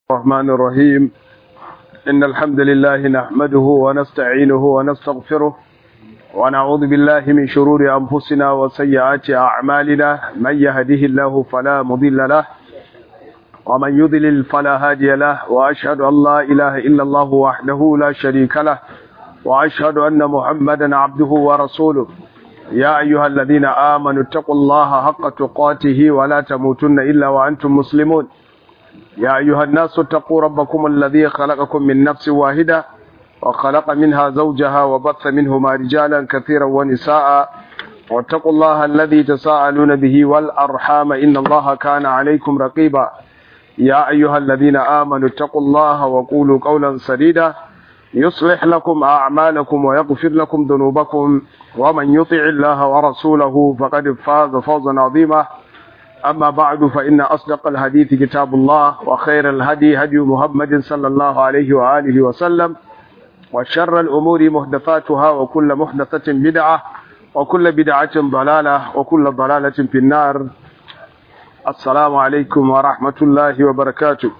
الرحمن الرحيم. إن الحمد لله نحمده ونستعينه ونستغفره ونعوذ بالله من شرور أنفسنا وسيئات أعمالنا. من يهده الله فلا مضل له ومن يضلل فلا هادي له، وأشهد أن لا إله إلا الله وحده لا شريك له، وأشهد أن محمدا عبده ورسوله. يا أيها الذين آمنوا اتقوا الله حق تقاته ولا تموتن إلا وأنتم مسلمون. يا أيها الناس اتقوا ربكم الذي خلقكم من نفس واحدة وخلق منها زوجها وبث منهما رجالا كثيرا ونساء، واتقوا الله الذي تساءلون به والأرحام إن الله كان عليكم رقيبا. يا أيها الذين آمنوا اتقوا الله وقولوا قولا سديدا يصلح لكم أعمالكم ويغفر لكم ذنوبكم، ومن يطع الله ورسوله فقد فاز فوزا عظيما. أما بعد، فإن أصدق الحديث كتاب الله، وخير الهدي هدي محمد صلى الله عليه وآله وسلم، وشر الأمور محدثاتها، وكل محدثة بدعة، وكل بدعة ضلالة، وكل ضلالة في النار. السلام عليكم ورحمة الله وبركاته.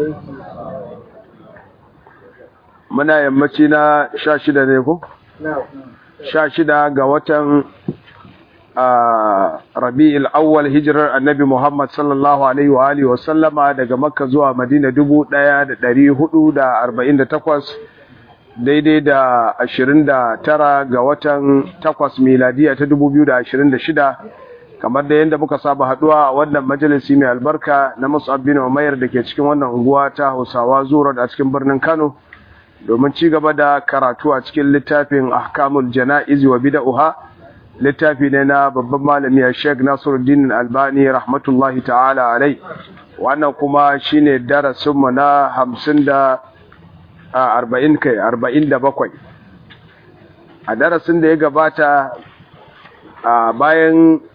منا يمتنا شاشدة نيكو شاشدة قوة Rabi'ul Awwal hijirar Annabi Muhammad sallallahu alaihi wa alihi wa sallama daga Makka zuwa Madina 1448, daidai da 29 ga watan 8 miladiya ta 2026. Kamar da yanda muka saba haduwa a wannan majalisi mai albarka na Mus'ab bin Umair dake cikin wannan unguwa ta Hausawa Zura a cikin birnin Kano, domin ci gaba da karatu a cikin littafin Ahkamul Jana'iz wa Bid'ah, littafi ne na babban malami Sheikh Nasiruddin Albani rahmatullahi ta'ala alai. Wannan kuma shine darasin mu na 47. A darasin da ya gabata, bayan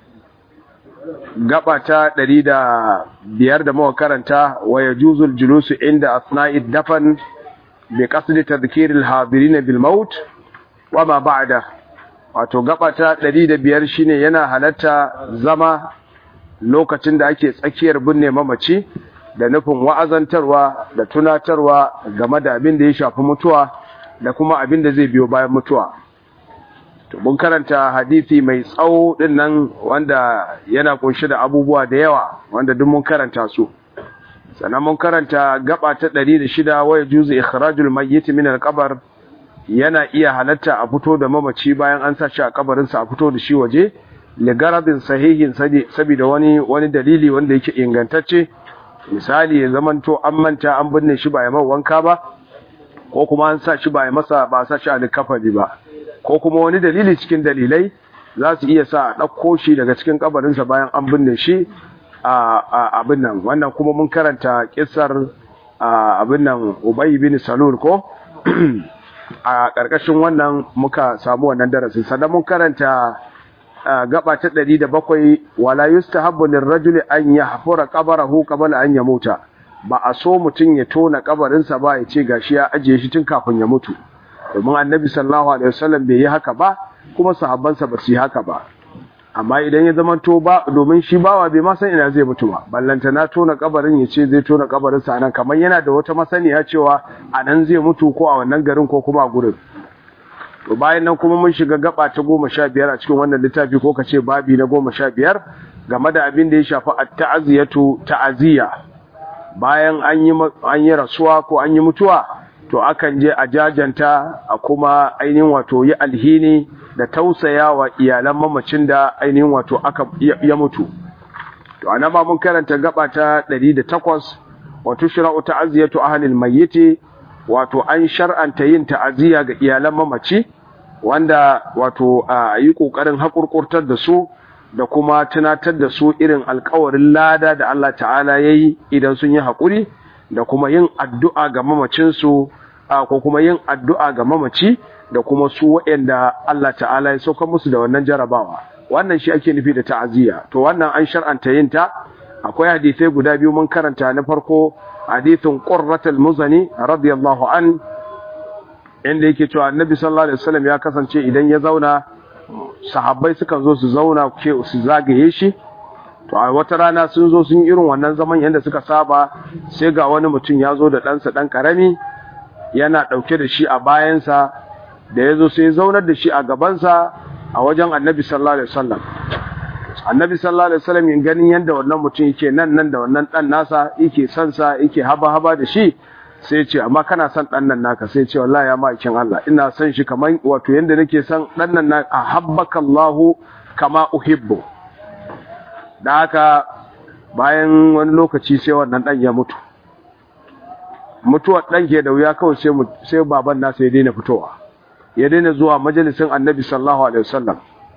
gaba ta 105 da muka karanta, wa yajuzul julusu inda asna'id dafan bi qasdi tadhkiril hadirin bil maut wa ma ba'da. Wato gaba ta 105 shine yana halatta zama lokacin da ake tsakiyar binne mamaci da nufin wa'azantarwa da tunatarwa game da abin da ya shafi mutuwa da kuma abin da zai biyo bayan mutuwa. To mun karanta hadisi mai tsawo din nan wanda yana kunshe da abubuwa da yawa wanda duk mun karanta su. Sannan mun karanta gaba ta 106, wa yajuzu ikhrajul mayyit min al-qabr, yana iya halatta a fito da mamaci bayan an sa shi a kabarinsa, a fito da shi waje ligaradin sahihin saboda wani dalili wanda yake ingantacce. Misali ya zamanto an manta an binne shi ba ya wanka ba, ko kuma an sa shi ba sa shi a likafani ba, ko kuma wani dalili cikin dalilai za su iya sa a ɗauko shi daga cikin kabarinsa bayan an binne shi a abin nan. Wannan kuma mun karanta kissar abin nan Ubay bin Salul ko a ƙarƙashin wannan muka samu wannan darasin. Sannan mun karanta gaba ta 107, wala yustahabbu lirrajuli an yahfura qabrahu qabla an yamuta. Ba a so mutum ya tona kabarinsa ba ya ce gashi ya ajiye shi tun kafin ya mutu, domin Annabi sallallahu alaihi wasallam bai yi haka ba, kuma sahabbansa ba su yi haka ba. Amma idan ya zama to ba, domin shi bawa bai ma san ina zai mutu ba, ballanta na tona kabarin ya ce zai tona kabarinsa anan, kamar yana da wata masaniya cewa anan zai mutu ko a wannan garin ko kuma a gurin. To bayan nan kuma mun shiga gaba ta 15 a cikin wannan littafi, ko kace babi na 15 game da abin da ya shafi at-ta'ziyatu, ta'ziya. Bayan an yi rasuwa ko an yi mutuwa, to akan je a jajanta a kuma ainihin wato yi alhini da tausaya wa iyalan mamacin da ainihin wato ya mutu. To anan ba mun karanta gaba ta 108, wato shar'u ta'ziyatu ahlil mayyit, wato an shar'anta yin ta'ziya ga iyalan mamaci, wanda wato yi kokarin hakurkurtar da su da kuma tunatar da su irin alƙawarin lada da Allah ta'ala yayi idan sun yi hakuri, da kuma yin addu'a ga mamacin su, ko kuma yin addu'a ga mamaci da kuma su waɗanda Allah ta'ala ya sauka musu da wannan jarabawa. Wannan shi ake nufi da ta'aziyya. To wannan an shar'anta yin ta. Akwai hadisai guda biyu mun karanta. Na farko hadisin Qurratul Muzani radiyallahu an, inda yake cewa Annabi sallallahu alaihi wasallam ya kasance idan ya zauna, sahabbai sukan zo su zauna su zagaye shi, to a wata rana sun zo sun irin wannan zaman yadda suka saba, sai ga wani mutum ya zo da ɗansa ɗan ƙarami yana ɗauke da shi a bayansa, da ya zo sai ya zaunar da shi a gabansa a wajen annabi sallallahu alaihi wasallam. Annabi sallallahu alaihi wasallam yin ganin yadda wannan mutum yake nan da wannan ɗan nasa yake son sa yake haba da shi, sai ce amma kana son ɗan nan naka? Sai ce wallahi ya ma'aikin Allah, ina son shi kamar wato yadda nake son ɗan nan naka, ahabbaka Allahu kama uhibbu. Da haka bayan wani lokaci sai wannan ɗan ya mutu. Mutuwar ɗan ke da wuya kawai sai baban nasa ya daina fitowa, ya daina zuwa majalisin annabi sallallahu alaihi wasallam.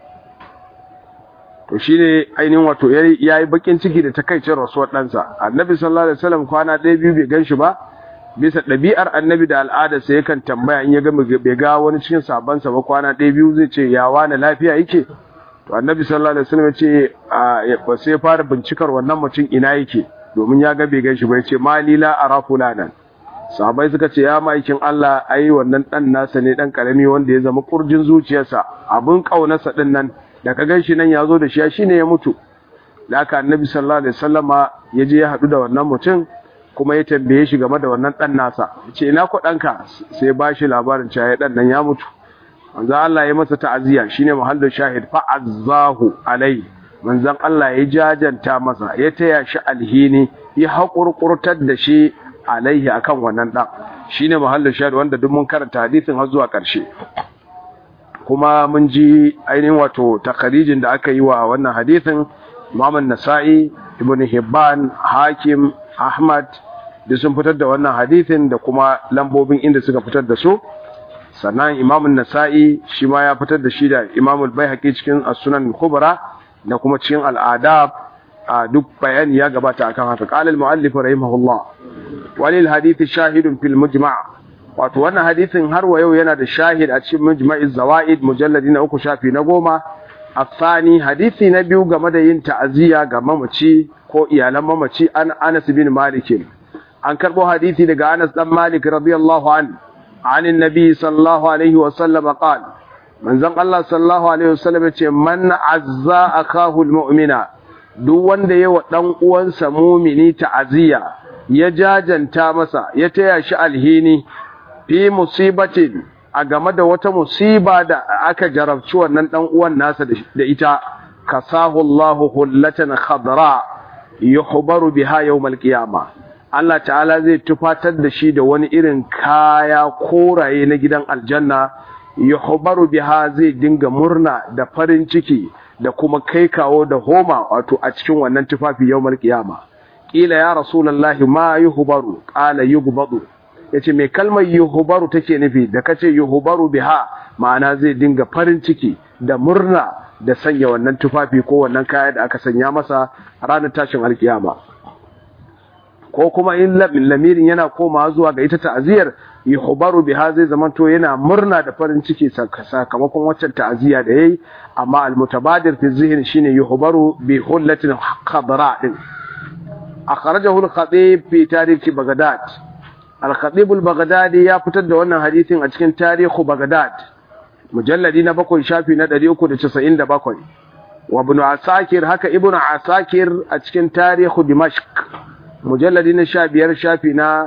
To shine ainihin wato yayi bakin ciki da takaicin rasuwar ɗansa. Annabi sallallahu alaihi wasallam kwana ɗaya biyu bai ganshi ba, bisa ɗabi'ar annabi da al'adarsa yakan tambaya in ya ga bai ga wani cikin sabansa ba kwana ɗaya biyu zai ce ya wani lafiya yake. To annabi sallallahu alaihi wasallam ya ce ba sai fara bincikar wannan mutum ina yake, domin ya ga bai ganshi ba, ya ce mali la ara fulanan. Sahabbai suka ce ya ma'aikin Allah, ai wannan dan nasa ne dan karami wanda ya zama kurjin zuciyarsa, abun kaunarsa din nan da ka ganshi nan yazo da shi shine ya mutu. Da haka annabi sallallahu alaihi wasallama ya je ya hadu da wannan mutum kuma ya tambaye shi game da wannan dan nasa, ya ce ina ko danka? Sai ba shi labarin cewa ya dan nan ya mutu. Manzon Allah ya masa ta'aziyya, shine muhallin shahid, fa azzahu alai. Manzon Allah ya jajanta masa, ya taya shi alhini, ya hakurkurtar da shi alaihi akan wannan dan. Shine muhallin shahid wanda duk mun karanta hadisin har zuwa karshe. Kuma mun ji ainihin wato takharijin da aka yi wa wannan hadisin. Imam an-Nasa'i, Ibn Hibban, Hakim, Ahmad da sun fitar da wannan hadisin da kuma lambobin inda suka fitar da su. Sannan Imam an-Nasa'i shi ma ya fitar da shi da Imam al-Baihaqi cikin As-Sunan al-Kubra da kuma cikin al-Adab. Duk bayani ya gabata akan haka. Qala al-mu'allif rahimahullah walil hadith shahidun fil mujma'. Wato wannan hadisin har wa yau yana da shahid a cikin Mujma'iz Zawaid mujalladi na 3 shafi na 10. Afani hadisi na biyu game da yin ta'aziyya ga mamaci ko iyalan mamaci, an Anas bin Malik. An karbo hadisi daga Anas dan Malik radiyallahu an annabi sallallahu alaihi wa sallam qala, manzon Allah sallallahu alaihi wa sallam yace man azza akahu almu'mina, duk wanda yawa dan uwansa mu'mini ta'aziyya, ya jajanta masa, ya taya shi alhini fi musibatin, a game da wata musiba da aka jarabci wannan dan uwan nasa da ita, kasahu Allahu hullatan khadra yuhbaru biha yawmal qiyamah. Allah ta'ala zai tufatar da shi da wani irin kaya koraye na gidan aljanna, yuhbaru biha, zai dinga murna da farin ciki da kuma kai kawo da homa wato a cikin wannan tufafi yawmal qiyamah. Kila ya rasulullahi ma yuhbaru, qala yughbadu. Yace me kalmar yuhbaru take nufi? Da kace yuhbaru biha, ma'ana zai dinga farin ciki da murna da sanya wannan tufafi ko wannan kaya da aka sanya masa ranar tashin alkiyama. Ko kuma in lamirin yana komawa zuwa ga ita ta'aziyar, yuhbaru biha zai zamanto yana murna da farin ciki sakamakon waccan ta'aziya da yayi, amma al-mutabadir fi zihn shine yuhbaru bi hullatin khadra din. Akhrajahu al-Khatib fi tarikh Baghdad. Al-Khatib al-Baghdadi ya fitar da wannan hadisin a cikin tarihu Baghdad, mujalladi na 7 shafi na 397. Wa Ibn Asakir, haka Ibn Asakir a cikin tarihu Dimashq, mujalladi na 15 shafi na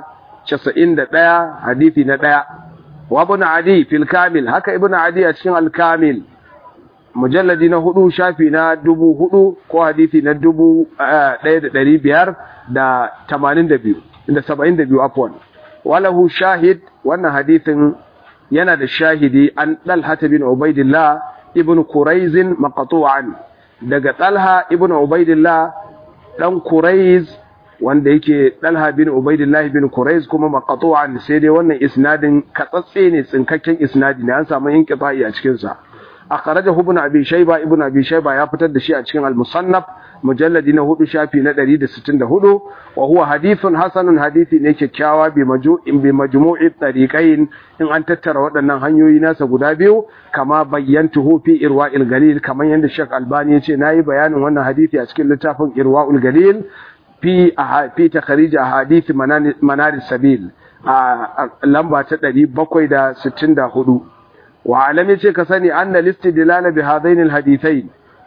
91 hadisi na 1. Wa Ibn Adi fil Kamil, haka Ibn Adi a cikin Al-Kamil, mujalladi na 4 shafi na 4000 ko hadisi na 1582 afwan. Walahu shahid, wannan hadisin yana da shahidi an Talha bin Ubaidillah ibn Quraiz maqtu'an, daga Talha ibn Ubaidillah dan Quraiz, wanda yake Talha bin Ubaidillah bin Quraiz kuma maqtu'an, sai dai wannan isnadin katsatse ne, tsinkakken isnadi ne, an samu inqita'i a cikin sa. Akhrajahu ibn Abi Shayba, ibn Abi Shayba ya fitar da shi a cikin al-Musannaf, mujalladi na 4 shafi na 164. Wa huwa hadithun hasanun, hadithi ne kyakkyawa bi majmu'i tariqain, in an tattara waɗannan hanyoyi nasa guda biyu, kama bayyantuhu fi Irwa'il Galil, kamar yanda Sheikh Albani yace nayi bayanin wannan hadithi a cikin littafin Irwa'ul Galil fi takhrij ahadith manar sabil a lamba ta 764. Wa alami ce ka sani anna listidlal bi hadain alhadithain,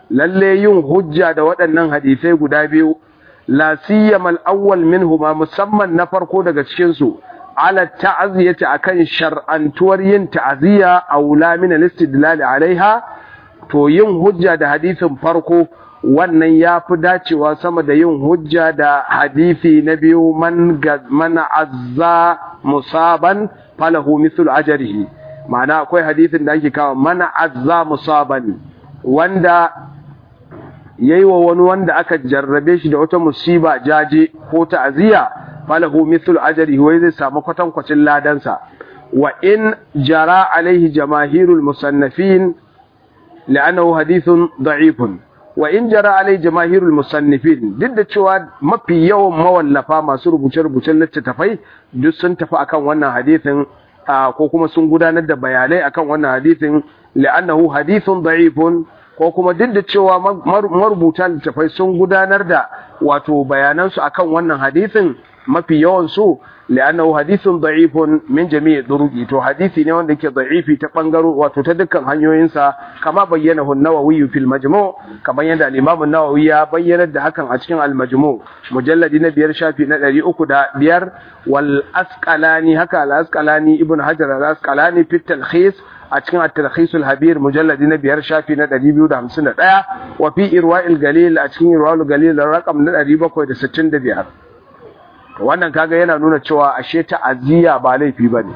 lalle yin hujja da waɗannan hadisai guda biyu la siyama al-awwal minhuma musamman na farko daga cikin su ala ta'ziyati akan shar'antuwar yin ta'ziya aula min al-istidlal alaiha to yin hujja da hadisin farko wannan yafi dacewa sama da yin hujja da hadisi na biyu man azza musaban falahu mithlu ajrihi ma'ana akwai hadisin da ake kawo man azza musaban wanda yayi wa wani wanda aka jarrabe shi da wata musiba jaje ko ta'ziya falahu mithlu ajrihi wai zai samu kwatankwacin ladansa wa in jara alaihi jamaahirul musannifin li'annahu hadithun da'ifun wa in jara alaihi jamaahirul musannifin duk da cewa mafi yawan mawallafa masu rubuce-rubucen littattafai duk sun tafi akan wannan hadisin ko kuma sun gudanar da bayanai akan wannan hadisin li'annahu hadithun da'ifun ko kuma duk da cewa marubuta littattafai sun gudanar da wato bayanansu akan wannan hadisin mafi yawan su li'annahu hadithun da'ifun min jami'i duruqi to hadisi ne wanda yake da'ifi ta bangaro wato ta dukkan hanyoyinsa kama bayyana an-Nawawi fil Majmu' kamar yadda al-Imam an-Nawawi ya bayyana da hakan a cikin al-Majmu' mujalladi na 5 shafi na 305 wal Asqalani haka al-Asqalani Ibn Hajar al-Asqalani fi talkhis a cikin at-Talkhis al-Habir mujalladi na 5 shafi na 251 wa fi Irwa'il Galil a cikin Irwa'il Galil rakam na 765 wannan kaga yana nuna cewa ashe ta'aziyya ba laifi bane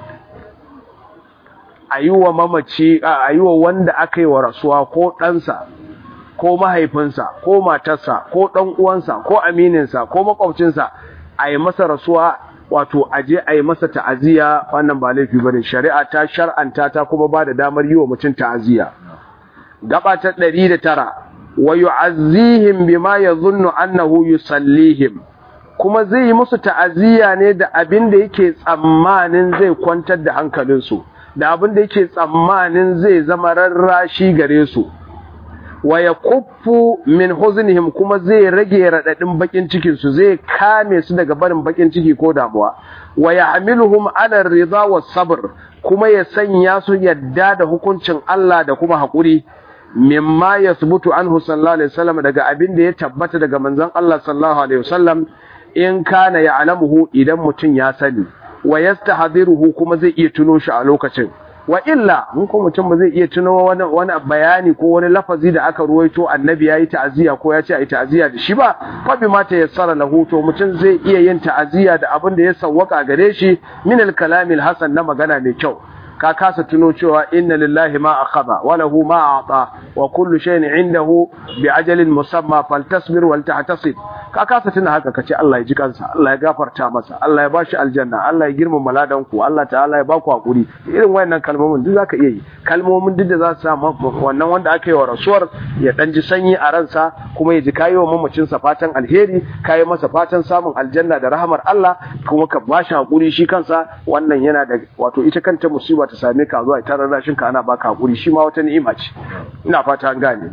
ayuwa mamaci ayuwa wanda aka yi wa rasuwa ko ɗansa ko mahaifinsa ko matarsa ko ɗan uwansa ko amininsa ko makwabcinsa a yi masa rasuwa wato aje a yi masa ta'aziyya wannan ba laifi bane shari'a ta shar'anta ta kuma ba da damar yi wa mutum ta'aziyya gaba ta 109 wa yu'azzihim bima yadhunnu annahu yusallihim kuma zai yi musu ta'aziyya ne da abin da yake tsammanin zai kwantar da hankalinsu da abin da yake tsammanin zai zama rarrashi gare su wa yakuffu min huznihim kuma zai rage radadin bakin cikin su zai kame su daga barin bakin ciki ko damuwa wa yahmiluhum ala ridha was sabr kuma ya sanya su yadda da hukuncin Allah da kuma hakuri mimma yasbutu anhu sallallahu alaihi wasallam daga abin da ya tabbata daga manzon Allah sallallahu alaihi wasallam in kana ya'lamuhu idan mutun ya sani wa yastahdiruhu kuma zai iya tuno shi a lokacin wa illa mun ko mutum ba zai iya tuno wani bayani ko wani lafazi da aka ruwaito annabi yayi ta'aziya ko ya ce ai ta'aziya da shi ba fa bi ma tayassara lahu to mutum zai iya yin ta'aziya da abin da ya sawwaka gare shi min al-kalamil hasan na magana mai kyau ka kasa tuno cewa inna lillahi ma akhadha wa lahu ma a'ta wa kullu shay'in 'indahu bi ajalin musamma faltasbir wal tahtasib ka kasa tuna haka kace Allah ya ji kansa Allah ya gafarta masa Allah ya bashi aljanna Allah ya girmama ladan ku Allah ta'ala ya baku hakuri irin wayannan kalmomin duk zaka iya yi kalmomin duk da za su sa wannan wanda aka yi wa rasuwar ya dan ji sanyi a ransa kuma ya ji kayi wa mamacin sa fatan alheri kayi masa fatan samun aljanna da rahmar Allah kuma ka bashi hakuri shi kansa wannan yana da wato ita kanta musiba ta same ka zuwa ita rarrashin ka ana baka hakuri shi ma wata ni'ima ce ina fata an gane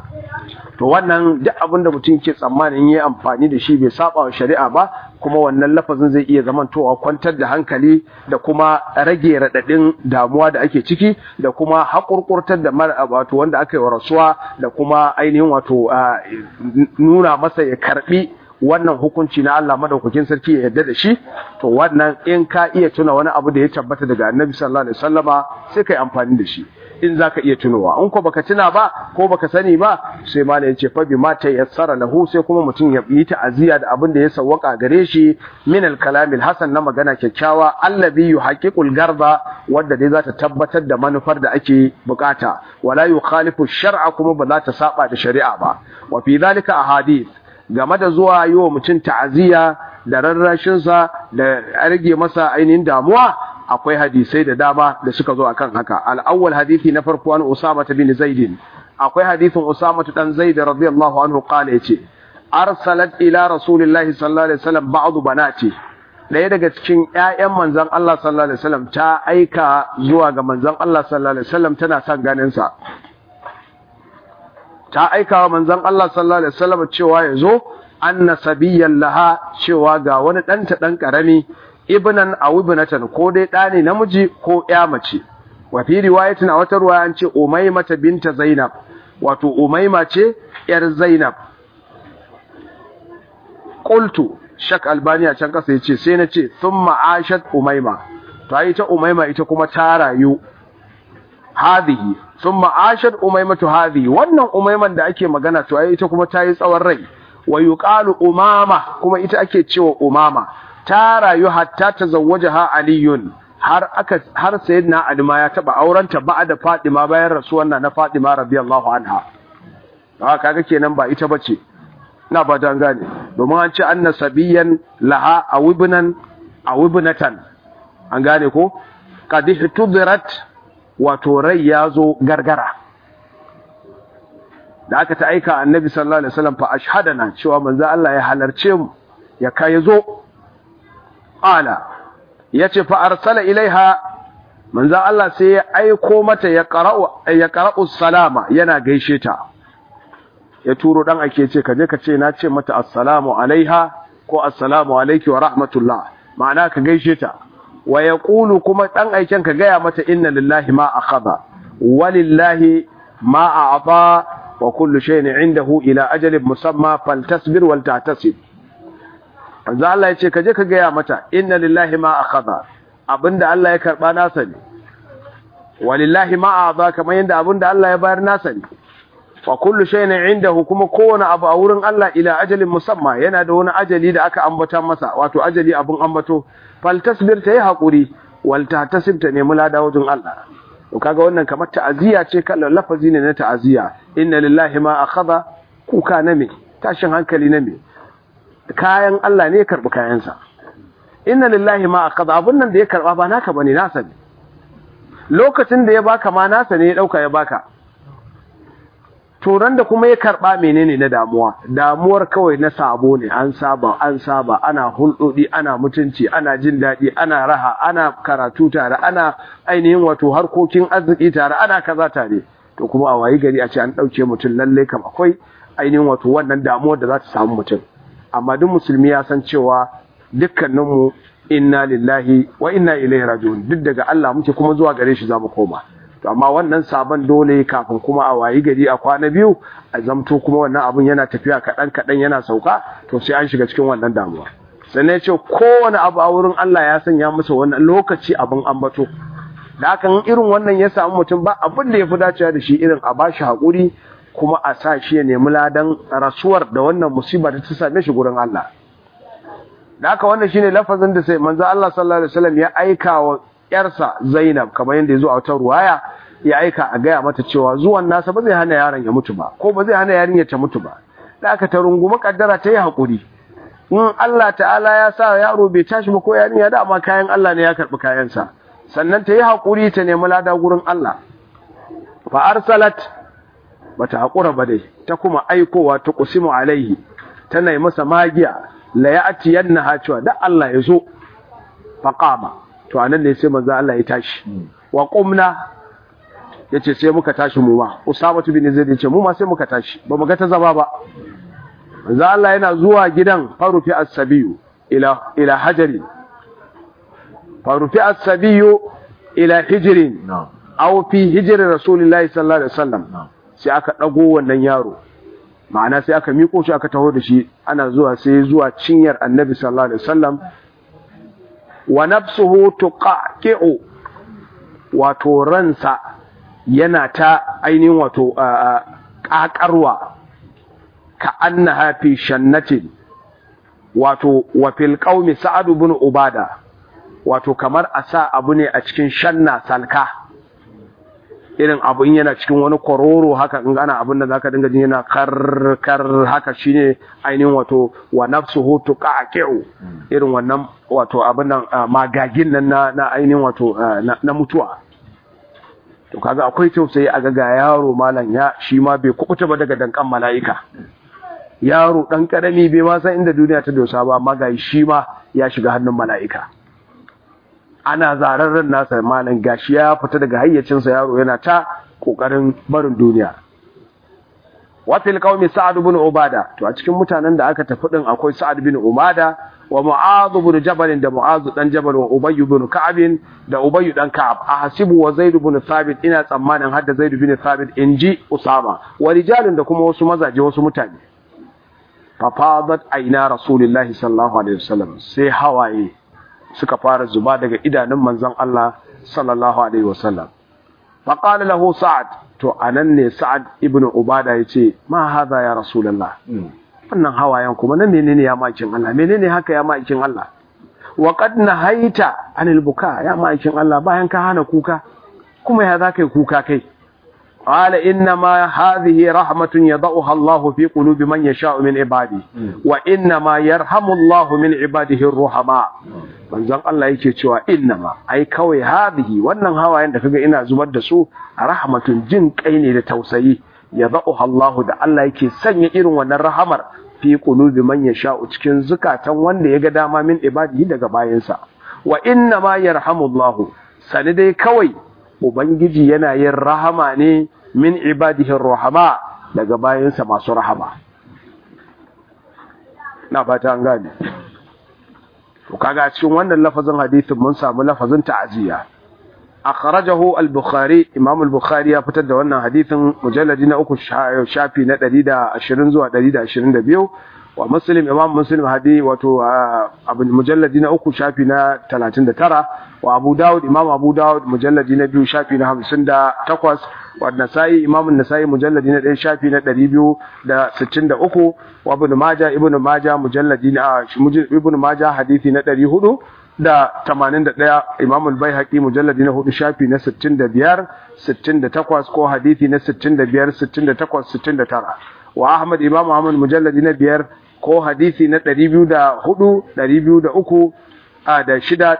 to wannan duk abin da mutum ke tsammanin yi amfani da shi bai saba wa shari'a ba kuma wannan lafazin zai iya zamantowa kwantar da hankali da kuma rage radadin damuwa da ake ciki da kuma hakurkurtar da wato wanda aka yi wa rasuwa da kuma ainihin wato nuna masa ya karbi wannan hukunci na Allah madaukakin sarki ya yarda da shi to wannan in ka iya tuna wani abu da ya tabbata daga Annabi sallallahu alaihi wasallama sai kai amfani da shi in zaka iya tunowa in ko baka tuna ba ko baka sani ba sai ma ya ce fa bi ma tayassara lahu sai kuma mutum ya yi ta'aziya da abin da ya sawwaka gare shi min al-kalam al-hasan na magana kyakkyawa allazi yuhaqqiqul garda wanda dai za ta tabbatar da manufar da ake bukata wala yukhalifu shar'a kuma ba za ta saba da shari'a ba wa fi dhalika ahadith game da zuwa yi wa mutum ta'aziyya da rarrashinsa da rage masa ainihin damuwa akwai hadisai da dama da suka zo akan haka al-awwal hadisi na farko an Usama bin Zaid akwai hadisin Usama dan Zaid radiyallahu anhu qala yace arsalat ila rasulillahi sallallahu alaihi wasallam ba'd banati daya daga cikin ƴaƴan manzon Allah sallallahu alaihi wasallam ta aika zuwa ga manzon Allah sallallahu alaihi wasallam tana son ganin sa ta aika wa manzon Allah sallallahu alaihi wasallam cewa yazo anna sabiyyan laha cewa ga wani danta dan karami ibnan aw ibnatan ko dai da ne namiji ko ƴa mace wa fi riwayatin a wata ruwaya an ce umaymata binta zainab wato Umayma ce yar Zainab. Qultu Shak Albani a can kasa yace sai nace thumma ashat Umayma, to ai ta Umayma ita kuma ta rayu hadhihi thumma ashat Umaymatu hadhihi, wannan Umayman da ake magana to ai ita kuma ta yi tsawon rai. Wa yuqalu Umama, kuma ita ake cewa Umama, ta rayu hatta tazawwajaha Aliyun, har sayyidina Ali ma ya taba aurenta da Fatima bayan rasuwar na Fatima radiyallahu anha. Kaga kenan ba ita bace, ina ba dan gane, domin an ce anna sabiyan laha awibnan awibnatan, an gane ko qad ihtudirat, wato rai yazo gargara da aka ta aika annabi sallallahu alaihi wasallam fa ashhadana, cewa manzo Allah ya halarce mu, ya kai zo ala yace fa arsala ilaiha, manzo Allah sai ya aiko mata ya qara'u salama, yana gaishe ta, ya turo dan ake ce kaje ka ce na ce mata assalamu alaiha ko assalamu alayki wa rahmatullah, ma'ana ka gaishe ta. Wa yaqulu, kuma dan aiken ka gaya mata inna lillahi ma akhadha wa lillahi ma a'ta wa kullu shay'in 'indahu ila ajalin musamma faltasbir wal ta'tasib. manzo Allah yace kaje ka gaya mata inna lillahi ma akhadha, abinda Allah ya karba nasa ne, walillahi ma a'ta, kamar yanda abinda Allah ya bayar nasa ne, wa kullu shay'in 'indahu, kuma kowane abu a wurin Allah ila ajalin musamma, yana da wani ajali da aka ambata masa, wato ajali abun ambato. Faltasbir, ta yi haƙuri, wal tahtasib, ta nemi lada wajen Allah. To kaga wannan kamar ta'aziyya ce, kallon lafazi ne na ta'aziyya. Inna lillahi ma akhadha, kuka na me, tashin hankali na me, kayan Allah ne ya karbi kayansa. Inna lillahi ma akhadha, abun nan da ya karba ba naka bane, nasa ne. Lokacin da ya baka ma nasa ne, ya dauka ya baka. Turan da kuma ya karba menene na damuwar kawai na sabo ne, an saba ana hulɗoɗi, ana mutunci, ana jin daɗi, ana raha, ana karatu tare, ana ainihin wato harkokin arziki tare, ana kaza tare. To kuma a wayi gari a ce an ɗauke mutum, lalle kam akwai ainihin wato wannan damuwar da za ta samu mutum. Amma duk musulmi ya san cewa dukkaninmu inna lillahi wa inna ilaihi raji'un, duk daga Allah muke kuma zuwa gare shi za mu koma. To amma wannan sabon dole kafin kuma a wayi gari a kwana biyu a zamto kuma wannan abun yana tafiya kaɗan yana sauka, to sai an shiga cikin wannan damuwa. Sannan ya ce kowane abu a wurin Allah ya sanya masa wannan lokaci abin ambato. Da hakan irin wannan ya samu mutum, ba abin da ya fi dacewa da shi irin a bashi haƙuri, kuma a sa shi ya nemi ladan rasuwar da wannan musiba da ta same shi gurin Allah. Da haka wannan shine lafazin da sai manzo Allah sallallahu alaihi wasallam ya aika wa yarsa Zainab, kamar yadda ya zo a wata ruwaya, ya aika a gaya mata cewa zuwan nasa ba zai hana yaron ya mutu ba, ko ba zai hana yarinya ta mutu ba. Da aka ta rungumi kaddara, ta yi haƙuri. In Allah ta'ala ya sa yaro bai tashi ba ko yarinya, da amma kayan Allah ne, ya karɓi kayansa. Sannan ta yi haƙuri, ta nemi lada gurin Allah. Fa arsalat, bata haƙura ba dai, ta kuma aikowa ta qusimu alaihi, tana yi masa magiya, la ya'tiyannaha, cewa da Allah ya zo. Fa qama, to anan ne sai manzo Allah ya tashi. Wa qumna, yace sai muka tashi mu ma. Usama bin Zaid yace mu ma sai muka tashi, ba mu ga ta zaba ba. Manzo Allah yana zuwa gidan, farufi as-sabiyu ila hajari, farufi as-sabiyu ila hijrin, aw fi hijri rasulillahi sallallahu alaihi wasallam. Sai aka dago wannan yaro, ma'ana sai aka miko shi, aka taho da shi, ana zuwa sai zuwa cinyar annabi sallallahu alaihi wasallam. Wa nafsuhu tuqaqi'u, wato ransa yana ta ainihin wato ƙaƙarwa, ka annaha fi shannatin, wato wa fil qaumi Sa'ad ibn Ubada, wato kamar a sa abu ne a cikin shanna, salka, irin abu in yana cikin wani kororo haka, in ana abin da zaka dinga jin yana kar haka, shine ainihin wato wa nafsuhu tuqaqi'u, irin wannan wato abin nan magagin nan na ainihin wato na mutuwa. To kaga akwai tausayi a ga yaro malam, ya shi ma bai kubuta ba daga dankan mala'ika. Yaro dan karami bai ma san inda duniya ta dosa ba, amma ga shi ma ya shiga hannun mala'ika. Ana zararren nasa malam, gashi ya fita daga hayyacinsa, yaro yana ta kokarin barin duniya. wa fil qaumi sa'ad ibn ubada to a cikin mutanen da aka tafi din akwai sa'ad ibn ubada wa mu'adh ibn jabal da mu'adh dan jabal wa ubay ibn ka'ab da ubay dan ka'ab ahasibu wa zaid ibn thabit ina tsammanin hadda zaid ibn thabit inji usama wa rijalun da kuma wasu mazaje wasu mutane fa fadat aina rasulullahi sallallahu alaihi wasallam sai hawaye suka fara zuba daga idanun manzon Allah sallallahu alaihi wasallam fa qala lahu sa'ad to anan ne sa'ad ibn ubada yace ma hadha ya rasulullah wannan hawayen kuma nan menene ya makin Allah menene haka ya makin Allah wa qad nahaita anil buka ya makin Allah bayan ka hana kuka kuma ya zaka yi kuka kai qala inna ma hadhihi rahmatun yad'uha Allah fi qulubi man yasha'u min ibadi wa inna ma yarhamu Allah min ibadihi ar-ruhama manzon Allah yake cewa inna ma ai kawai hadhihi wannan hawayen da kaga ina zubar da su rahmatun jin kai ne da tausayi yad'uha Allah da Allah yake sanya irin wannan rahamar fi qulubi man yasha'u cikin zukatan wanda yaga dama min ibadihi daga bayansa wa inna ma yarhamullahu sani dai kawai ubangiji yana yin rahama ne min ibadihi rahama daga bayansa masu rahama na fata an gane to kaga cikin wannan lafazin hadisin mun samu lafazin ta'ziya akhrajahu al-bukhari imam al-bukhari ya fitar da wannan hadisin mujalladi na 3 shafi na 120 zuwa 122 wa muslim imam muslim hadi wato abin mujalladi na 3 shafi na 39 wa abu daud imam abu daud mujalladi na 2 shafi na 58 wa nasai imam an-nasai mujalladi na 1 shafi na 263 wa ibn majah mujalladi na ibn majah hadisi na 400 da 81 Imam al-Baihaqi mujalladi na 4 shafi na 65 68 ko hadisi na 65 68 69 wa Ahmad Imam Ahmad mujalladi na 5 ko hadisi na 204 203 da 6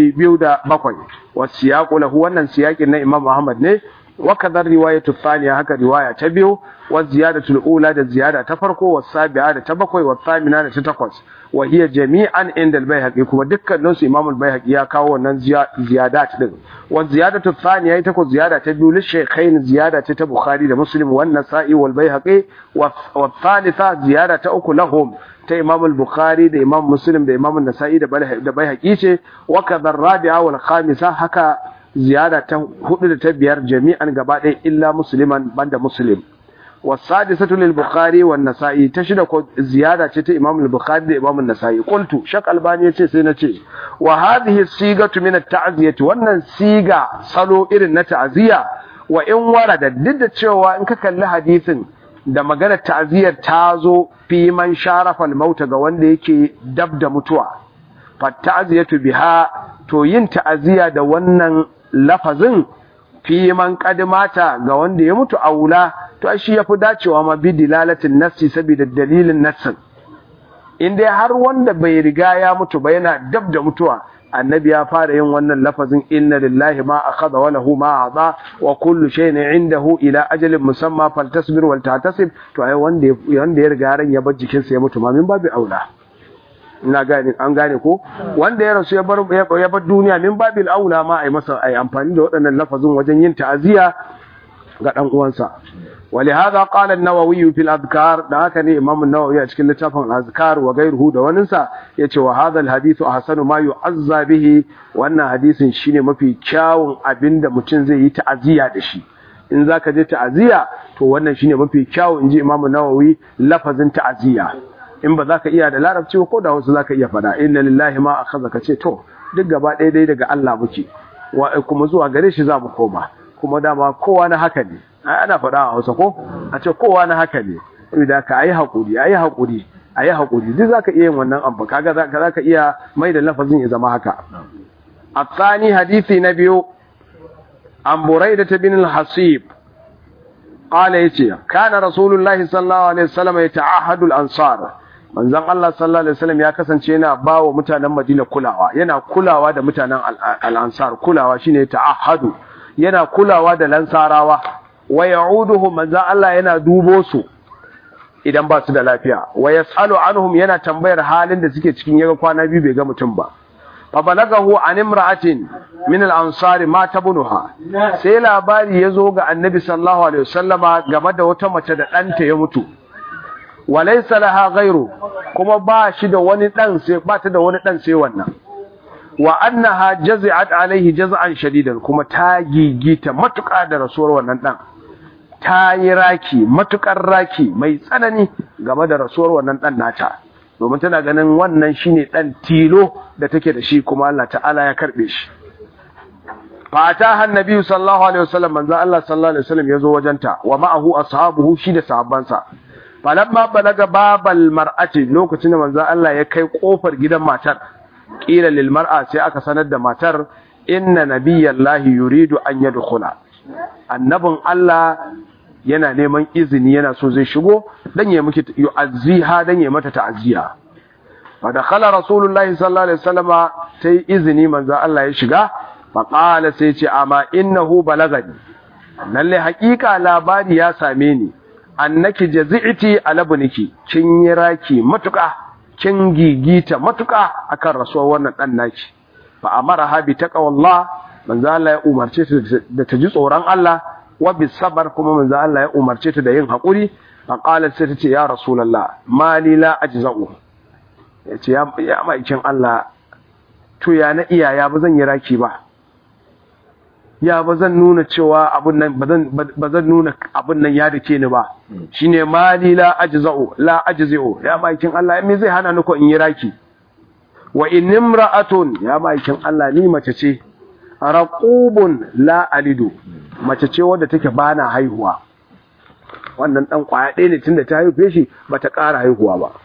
207 wa siyaqu lahu wannan siyaqin na Imam Ahmad ne wa kadar riwayatu thaniya haka riwaya ta biyu wa ziyadatu al-ula da ziyada ta farko wa sabi'a da ta bakwai wa thamina da ta takwas wa hiya jami'an inda al-Baihaqi kuma dukkanin su Imam al-Baihaqi ya kawo wannan ziyadat din wa ziyadatu thaniya ita ko ziyada ta biyu lishaykhain ziyada ta Bukhari da Muslim wa Nasa'i wal Baihaqi wa thalitha ziyada ta uku lahum ta Imam al-Bukhari da Imam Muslim da Imam Nasa'i da Baihaqi ce wa kadar rabi'a wal khamisa haka ziyada ta hudu da ta biyar jami'an gaba ɗaya illa musliman banda muslim wasadisatu lil bukhari wan nasa'i ta shida ko ziyada ce ta imam al-bukhari da imam an-nasa'i qultu shaq albani yace sai nace wa hadhihi sigatu min at-ta'ziyati wannan siga salo irin na ta'ziya wa in warada duk da cewa in ka kalli hadisin da maganar ta'ziyar ta zo fi man sharafa al-maut ga wanda yake dab da mutuwa fa ta'ziyatu biha to yin ta'ziya da wannan lafazin fi man kadimata ga wanda ya mutu aula to shi yafi dacewa ma bi dilalatin nassi saboda dalilin nassin in dai har wanda bai riga ya mutu ba yana dab da mutuwa annabi ya fara yin wannan lafazin inna lillahi ma akhadha wa lahu ma ata wa kullu shay'in indahu ila ajalin musamma faltasbir wal tahtasib to ai wanda ya riga ran ya bar jikin sa ya mutu ma min babu aula ina gane an gane ko wanda ya rasu ya bar duniya min babil aula ma ai masa ai amfani da waɗannan lafazin wajen yin ta'aziya ga dan uwansa ولهذا قال النووي في الأذكار ده كان إمام النووي أشكال لتفهم الأذكار وغيره ده وننسى يتي وهذا الحديث أحسن ما يعزى به وأن حديث شيني ما في كاون أبند متنزي تعزية دشي إن ذاك دي تعزية تو وأن شيني ما في كاون إنجي إمام النووي لفظ تعزية in ba za ka iya da larabci ko da wasu za ka iya fada inna lillahi ma akhadha ka ce to duk gaba ɗaya dai daga Allah muke wa kuma zuwa gare shi za mu koma kuma dama kowa na haka ne ana fada a Hausa ko a ce kowa na haka ne idan ka ayi hakuri duk za ka iya yin wannan abu kaga za ka iya mai da lafazin ya zama haka الثاني حديثي نبيو عن بريدة بن الحصيب قال يتي كان رسول الله صلى الله عليه وسلم يتعاهد الأنصار manzon Allah sallallahu alaihi wasallam ya kasance yana bawa mutanen Madina kulawa yana kulawa da mutanen al-Ansar kulawa shine ta'ahadu yana kulawa da lansarawa wa ya'uduhum manzon Allah yana dubo su idan ba su da lafiya wa yasalu anhum yana tambayar halin da suke cikin yaga kwana biyu bai ga mutum ba fa balagahu an imra'atin min al-ansari ma tabunuha sai labari yazo ga annabi sallallahu alaihi wasallama game da wata mace da ɗanta ya mutu walaysa laha ghairu kuma ba shi da wani dan sai ba ta da wani dan sai wannan wa annaha jazi'at alaihi jaz'an shadidan kuma ta gigita matuƙa da rasuwar wannan dan ta yi raki matukar raki mai tsanani game da rasuwar wannan dan nata domin tana ganin wannan shine dan tilo da take da shi kuma Allah ta'ala ya karbe shi fa ataha annabi sallallahu alaihi wasallam manzo Allah sallallahu alaihi wasallam yazo wajenta wa ma'ahu ashabuhu shi da sahabbansa falamma balaga babal mar'ati lokacin da manzo Allah ya kai kofar gidan matar qila lil mar'a sai aka sanar da matar inna nabiyallahi yuridu an yadkhula annabin Allah yana neman izini yana so zai shigo dan ya miki yu'azziha dan ya mata ta'aziyya fa dakhala rasulullahi sallallahu alaihi wasallama sai izini manzo Allah ya shiga fa qala sai ce amma innahu balagani lalle hakika labari ya same ni annaki jazi'ti alabniki kin yi raki matuka kin gigita matuka akan rasuwar wannan dan naki fa amaraha bi taqwallah manzo Allah ya umarce ta da ta ji tsoron Allah wa bis sabr kuma manzo Allah ya umarce ta da yin hakuri fa qalat sai ta ce ya rasulullah mali la ajza'u yace ya maikin Allah to ya na iyaya ba zan yi raki ba ya ba zan nuna cewa abun nan ba zan nuna abun nan ya dake ni ba shine mali la ajza'u ya maikin Allah me zai hana ni ko in yi raki wa in imra'atun ya maikin Allah ni mace ce raqubun la alidu mace ce wadda take bana haihuwa wannan dan kwaya ɗaya ne tunda ta haife shi bata ƙara haihuwa ba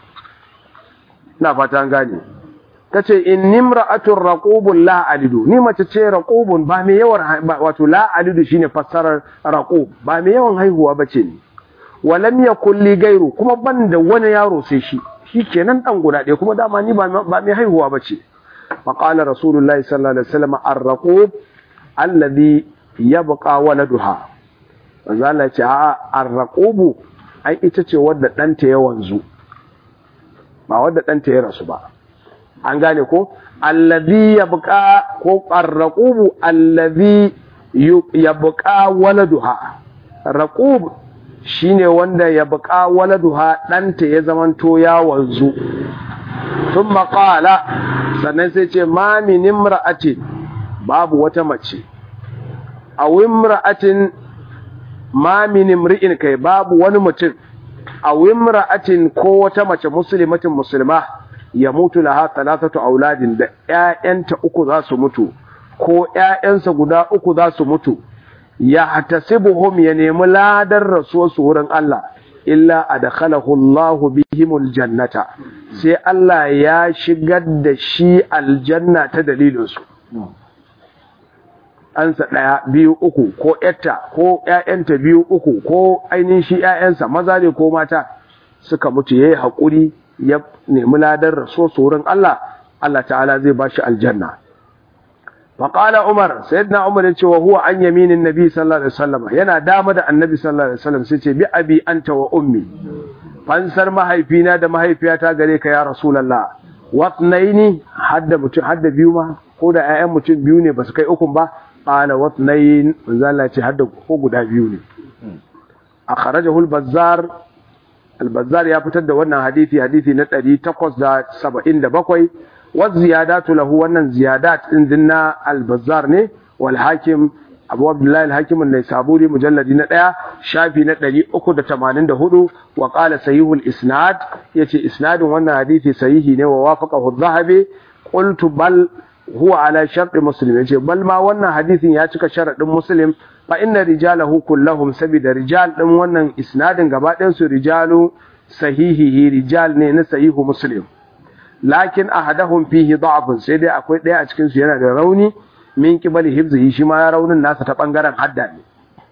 ina fata an gane tace in nimra'atun raqubun la alidu ni mace ce raqubun ba mai yawan wato la alidu shine fassarar raqub ba mai yawan haihuwa bace ni walam yakul li gairu kuma ban da wani yaro sai shi shikenan dan guda ɗaya kuma dama ni ba mai haihuwa bace fa qala rasulullahi sallallahu alaihi wasallam ar-raqub alladhi yabqa waladuha manzo Allah ya ce ar-raqubu ai ita ce wadda danta ya wanzu ba wadda danta ya rasu ba an gane ko alladhi yabqa ko ar-raqubu alladhi yabqa waladuha raqub shine wanda yabqa waladuha danta ya zamanto ya wanzu thumma qala sannan sai ce ma min imra'atin babu wata mace aw imra'atin ma min imri'in kai babu wani mutum aw imra'atin ko wata mace muslimatin muslima ya mutu laha talatatu auladin da ƴaƴanta uku za su mutu ko ƴaƴansa guda uku za su mutu ya hatasibuhum ya nemi ladar rasuwarsu wurin Allah illa adkhalahu Allahu bihimul jannata sai Allah ya shigar da shi aljanna ta dalilin su ansa ɗaya biyu uku ko ƴatta ko ƴaƴanta biyu uku ko ainihin shi ƴaƴansa maza ne ko mata suka mutu yayi hakuri ya nemi ladar raso wurin Allah Allah ta'ala zai bashi aljanna fa qala Umar sayyidina Umar yace wa huwa an yaminin nabi sallallahu alaihi wasallam yana dama da annabi sallallahu alaihi wasallam sai ce bi abi anta wa ummi fansar mahaifina da mahaifiyata gare ka ya rasulullah watnaini hadda mutum hadda biyu ma ko da ƴaƴan mutum biyu ne basu kai ukun ba qala watnain manzo Allah ya ce hadda ko guda biyu ne akhrajahu al-bazzar al-bazzar ya fitar da wannan hadisi na 877 wa ziyadatu lahu wannan ziyadat din na al-bazzar ne wal hakim abu abdullah al-hakim an-naisaburi mujalladi na 1 shafi na 384 wa qala sahihul isnad yace isnadin wannan hadisi sahihi ne wa wafaqahu adh-dhahabi qultu bal huwa ala shart muslim yace bal ma wannan hadisin ya cika sharadin muslim fa inna rijalahu kullahum sabida rijal din wannan isnadin gaba ɗayan su rijalu sahihihi rijal ne na sahihu muslim lakin ahadahum fihi da'fun sai dai akwai ɗaya a cikin su yana da rauni min kibali hifzihi shi ma ya raunin nasa ta bangaren hadda ne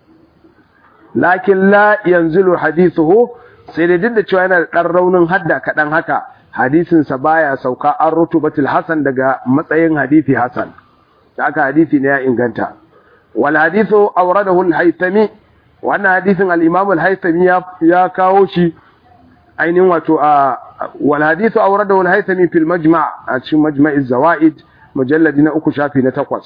lakin la yanzilu hadithuhu sai dai duk da cewa yana da dan raunin hadda kadan haka hadisin sa baya sauka an rutubatul hasan daga matsayin hadisi hasan haka hadisi ne ya inganta wal hadithu awradahu al-haythami wannan hadisin al-imam al-haythami ya kawo shi ainihin wato wal hadithu awradahu al-haythami fil majma' a cikin majma'iz zawaid mujalladi na 3 shafi na 8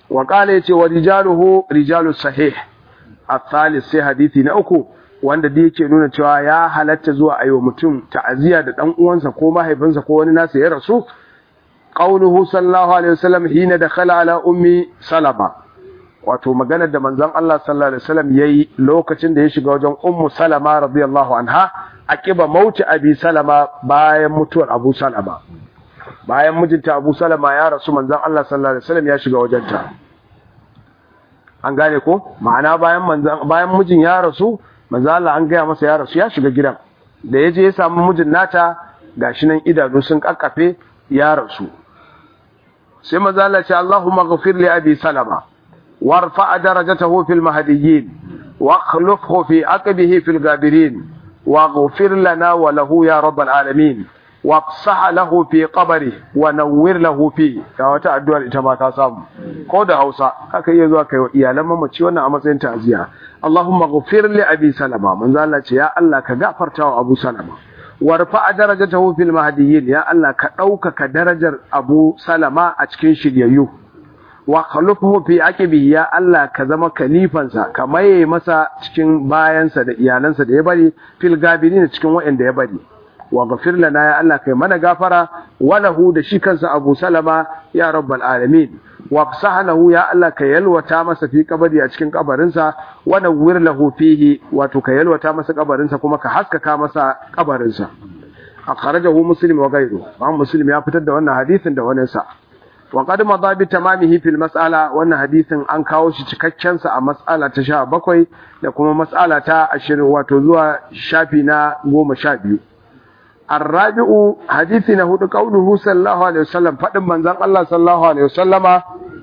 wa qala yace wa rijaluhu rijalus sahih al-thalith sai hadisi na uku wanda da yake nuna cewa ya halatta zuwa ayo mutum ta'aziya da dan uwansa ko mahaifinsa ko wani nasa ya rasu qauluhu sallallahu alaihi wasallam hina dakhala ala ummi salama wato maganar da manzon Allah sallallahu alaihi wasallam yayi lokacin da ya shiga wajen ummu salama radiyallahu anha akiba mauti abi salama bayan mutuwar abu salama bayan mijinta abu salama ya rasu manzon Allah sallallahu alaihi wasallam ya shiga wajenta an gane ko ma'ana bayan mijin ya rasu manzon Allah an gaya masa ya rasu ya shiga gidan da yaje ya samu mijin nata gashi nan idanu sun kakkafe ya rasu sai manzon Allah ya ce Allahumma ghfir li abi salama وارفع درجته في المهديين واخلفه في عقبه في الغابرين واغفر لنا وله يا رب العالمين وافسح له في قبره ونور له فيه ga wata addu'ar ita ma ta samu ko da Hausa haka iya zuwa kai iyalan mamaci wannan a matsayin ta'aziya Allahumma ghfir li abi salama manzo Allah ce ya Allah ka gafarta wa Abu Salama warfa darajatahu fil mahdiyyin ya Allah ka dauka darajar Abu Salama a cikin shiryayyu wa khalufuhu fi aqibihi ya Allah ka zama kalifansa ka maye masa cikin bayansa da iyalansa da ya bari fil gabirin cikin waɗanda ya bari wa ghafir lana ya Allah kai mana gafara wa lahu da shi kansa Abu Salama ya rabbal alamin wa fsahalahu ya Allah ka yalwata masa fi kabari a cikin kabarinsa wa nawwir lahu fihi wato ka yalwata masa kabarinsa kuma ka haskaka masa kabarinsa akhrajahu muslim wa ghayru muslim ya fitar da wannan hadisin da wannan sa wa qad madha bi tamamihi fil mas'ala wannan hadisin an kawo shi cikakken sa a mas'ala ta 17 da kuma mas'ala ta 20 wato zuwa shafi na 12 الرابع حديثنا هو قوله صلى الله عليه وسلم فدin manzon Allah sallallahu alaihi wasallama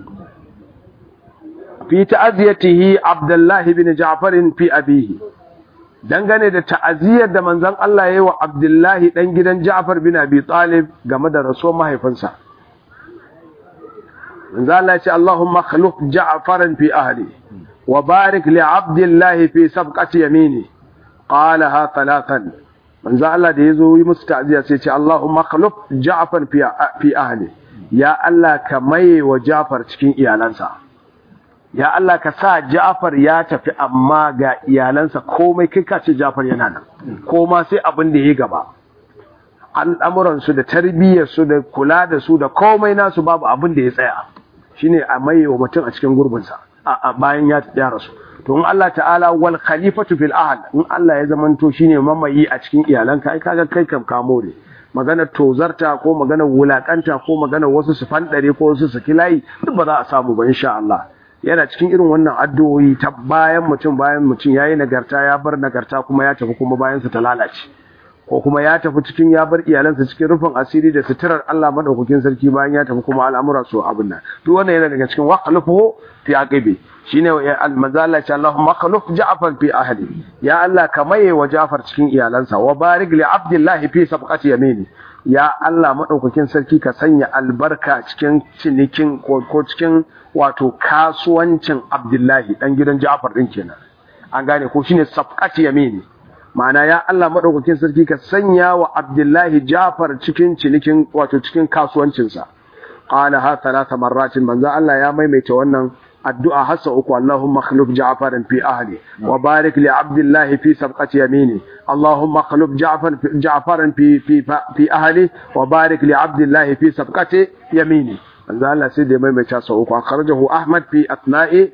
fi ta'ziyatihi Abdullah ibn Ja'far fi abihi dangane da ta'aziyar da manzon Allah yayi wa Abdullah dan gidan Ja'far bin Abi Talib game da rasuwar mahaifinsa manzon Allah ya ce Allahumma khluq Ja'faran fi ahli wa barik li Abdullah fi sabqati yamini qalaha thalathan manzo Allah da yazo yi musu ta'ziya sai ce Allahumma khluf Ja'far fi ahli ya Allah ka maye wa Ja'far cikin iyalansa ya Allah ka sa Ja'far ya tafi amma ga iyalansa komai kai ka ce Ja'far yana nan koma sai abin da yayi gaba al'amuran su da tarbiyyar su da kula da su da komai nasu babu abin da ya tsaya shine a maye wa mutum a cikin gurbin sa bayan ya rasu to in Allah ta'ala wal khalifatu fil ahl in Allah ya zamanto shine mamayi a cikin iyalanka ai kaga kai kam kamo ne magana tozarta ko magana wulakanta ko magana wasu su fandare ko wasu su kilayi duk ba za a samu ba insha Allah yana cikin irin wannan addu'o'i ta bayan mutum yayi nagarta ya bar nagarta kuma ya tafi kuma bayan sa ta lalace ko kuma ya tafi cikin ya bar iyalansa cikin rufin asiri da suturar Allah madaukakin sarki bayan ya tafi kuma al'amura su abin nan duk wannan yana daga cikin waqluhu fi aqibi shine al-manzala ce Allahumma khluf Ja'far fi ahli ya Allah ka maye wa Ja'far cikin iyalansa wa barik li Abdullah fi sabqati yamini ya Allah madaukakin sarki ka sanya albarka cikin cinikin ko cikin wato kasuwancin Abdullah dan gidan Ja'far din kenan an gane ko shine sabqati yamini ma'ana ya Allah madaukakin sarki ka sanya wa Abdullah Ja'far cikin cinikin wato cikin kasuwancinsa qala ha thalatha marratin manzo Allah ya maimaita wannan addu'a hasa uku Allahumma khluf Ja'faran fi ahli wa barik li Abdullah fi sabqati yamini Allahumma khluf Ja'faran fi ahli wa barik li Abdullah fi sabqati yamini manzo Allah sai da maimaita sa uku akhrajahu Ahmad fi athna'i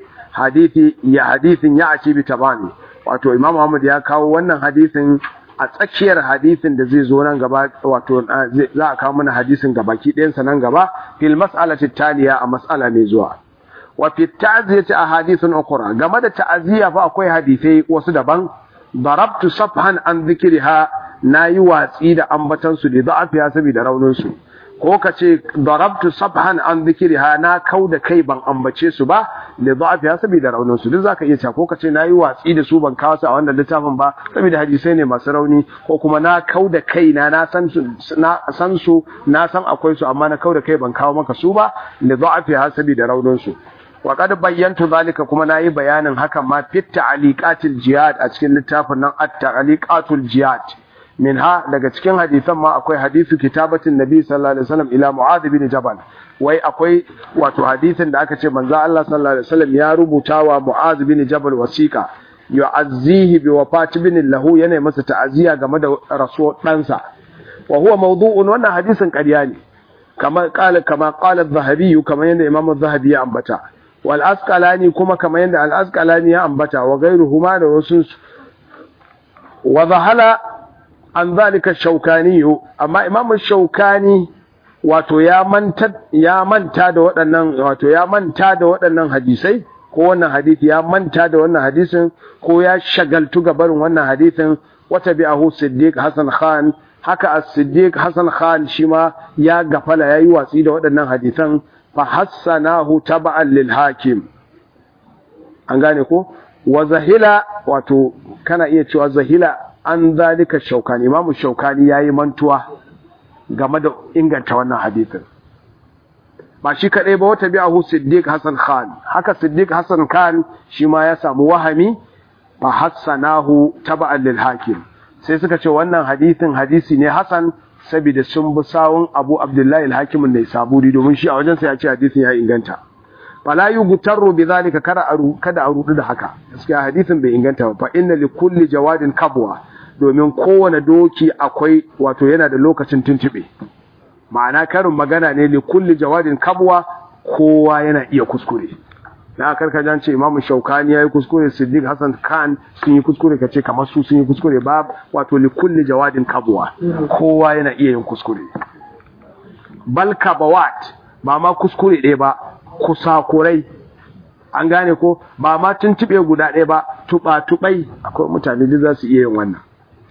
hadithin ya'ti bi tabani wato Imam Ahmad ya kawo wannan hadisin a tsakiyar hadisin da zai zo nan gaba wato za a kawo mana hadisin gabaki ɗayan sa nan gaba fil mas'alati taliya a mas'ala mai zuwa wa fi ta'ziyati ahadithun ukhra game da ta'ziya fa akwai hadisai wasu daban darabtu safhan an dhikriha nayi watsi da ambatan su da da'afiya saboda raunin su ko kace darabtu safhan an dhikriha na kauda kai ban ambace su ba da da'afiya saboda raunin su duk zaka iya cewa ko kace nayi watsi da su ban kawo su a wannan littafin ba saboda hadisai ne masu rauni ko kuma na kauda kai na san su na san akwai su amma na kauda kai ban kawo maka su ba da da'afiya saboda raunin su وقد بينت ذلك كما ناي bayanin hakan ma fit ta'liqatil jihad a cikin littafin nan at-ta'liqatul jihad minha daga cikin hadisan ma akwai hadisu kitabatin nabi sallallahu alaihi wasallam ila mu'adh bin jabal wai akwai wato hadisin da aka ce manzo Allah sallallahu alaihi wasallam ya rubuta wa mu'adh bin jabal wasiqa yu'azzihi bi wafati bin lahu yana masa ta'aziya game da rasuwar ɗansa wa huwa mawdu'un wannan hadisin ƙarya ne kama qala az-zahabi kama yanda imam az-zahabi ya ambata wal asqalani kuma kama yanda al-asqalani ya ambata wa ghayruhuma da wasu wa zahala an zalika shaukani amma imam shaukani wato ya manta da waɗannan wato ya manta da waɗannan hadisai ko wannan hadisi ya manta da wannan hadisin ko ya shagaltu ga barin wannan hadisin wata bi'ahu Siddiq Hassan Khan haka as-Siddiq Hassan Khan shi ma ya gafala yayi watsi da waɗannan hadisan fa hassanahu tab'an lil hakim an gane ko wa zahila wato kana iya cewa zahila an zalika shaukani imamu shaukani yayi mantuwa game da inganta wannan hadisin ba shi kadai ba wata bi'ahu Siddiq Hassan Khan haka Siddiq Hassan Khan shi ma ya samu wahami fa hassanahu tab'an lil hakim sai suka ce wannan hadisin hadisi ne hasan saboda sun bi sawun Abu Abdullahi al-Hakim an-Naisaburi domin shi a wajen sa ya ce hadisin ya inganta fala yughtaru bidhalika kada a rudu da haka gaskiya hadisin bai inganta ba fa inna likulli jawadin kabwa domin kowane doki akwai wato yana da lokacin tuntube ma'ana karin magana ne likulli jawadin kabwa kowa yana iya kuskure na karka jan ce Imam Shaukani yayi kuskure Siddiq Hassan Khan sun yi kuskure kace kamar su sun yi kuskure ba wato likulli jawadin kabwa kowa yana iya yin kuskure bal kabawat ba ma kuskure ɗaya ba kusakurai an gane ko ba ma tuntube guda ɗaya ba tuba-tubai akwai mutane da za su iya yin wannan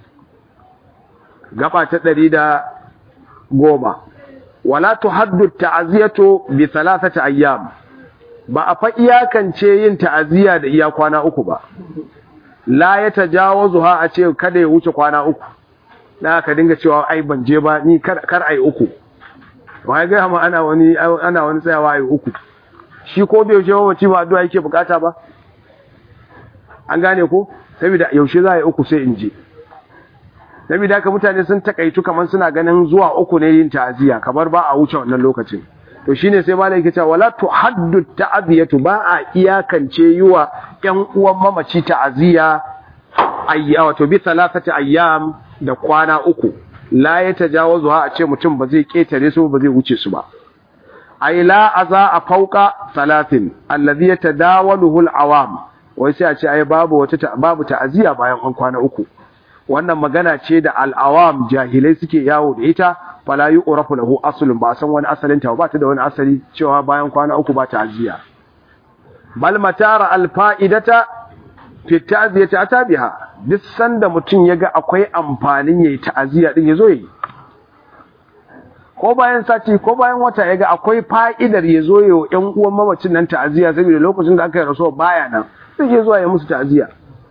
gaba ta 110 wala tuhaddu ta'ziyatu bi 3 ayyam ba a fa iyakance yin ta'ziya da iya kwana 3 ba la ya tajawazuha a ce kada ya wuce kwana 3 na ka dinga cewa ai ban je ba ni kar ai 3 wai ga ma ana wani tsayawa ai 3 shi ko bai yaushe wace ba addu'a yake bukata ba an gane ko saboda yaushe za a yi 3 sai in je saboda haka mutane sun takaitu kamar suna ganin zuwa 3 ne yin ta'aziya kamar ba a wuce wannan lokacin to shine sai malai yake cewa wala tuhaddu ta'ziyatu ba a iyakance yiwa ƴan uwan mamaci ta'aziya wato bi 3 ayyam da kwana 3 la ya tajawazu a ce mutum ba zai ketare su ba zai wuce su ba ay la aza a fauka 30 alladhi yatadawaluhu al-awam wai sai a ce ai babu ta'aziya bayan an kwana 3 wannan magana ce da al-awam jahilai suke yawo da ita fala yu'rafu lahu aslun ba san wani asalin ta ba ta da wani asali cewa bayan kwana 3 ba ta'aziya bal matara al-fa'idata fi ta'ziyati atabiha duk sanda mutum yaga akwai amfanin yayi ta'aziya din yazo yi ko bayan sati ko bayan wata yaga akwai fa'idar yazo yi ƴan uwan mamacin nan ta'aziya saboda lokacin da aka yi rasuwa baya nan sai ya zo ya musu ta'aziya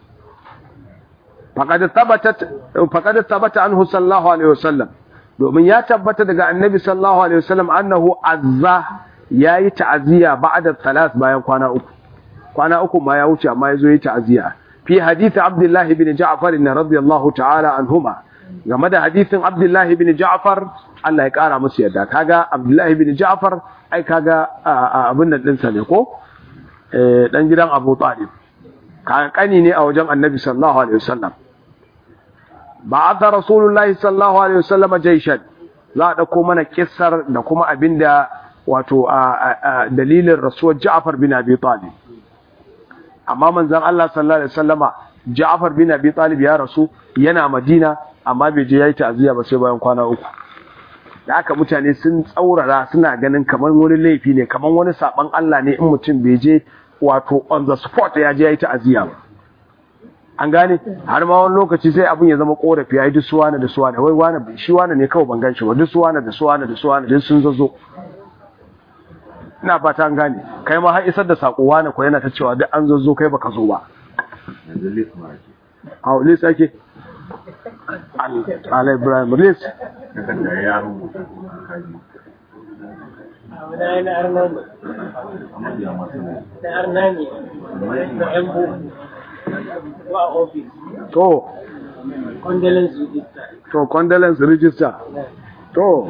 faqad thabata anhu sallallahu alaihi wasallam domin ya tabbata daga annabi sallallahu alaihi wasallam annahu azza yayi ta'aziya ba'da 3 bayan kwana 3 ma ya wuce amma yazo yi ta'aziya fi hadith Abdullah ibn Ja'far radiyallahu ta'ala anhuma game da hadithin Abdullah ibn Ja'far Allah ya kara musu yadda kaga Abdullah ibn Ja'far ai kaga abin nan din sa ne ko dan gidan Abu Talib kani ne a wajen Annabi sallallahu alaihi wasallam ba'atha Rasulullahi sallallahu alaihi wasallam jayshan za a dauko mana kissar da kuma abinda wato dalilin rasuwar Ja'far bin Abi Talib amma manzon Allah sallallahu alaihi wasallama Ja'far bin Abi Talib ya rasu yana Madina amma bai je yayi ta'ziya ba sai bayan kwana 3 da haka mutane sun tsaurara suna ganin kamar wani laifi ne kamar wani saban Allah ne in mutum bai je wato on the spot ya je yayi ta'ziya ba an gane har ma wani lokaci sai abun ya zama korafi yayi duk suwana da suwana wai wani shi wani ne kawai ban ganshi ba duk suwana da suwana da suwana duk sun zazo ina fata an gane kai ma har isar da sako wani ko yana ta cewa duk an zazo kai baka zo ba a lis ake ala Ibrahim lis to to condolence register to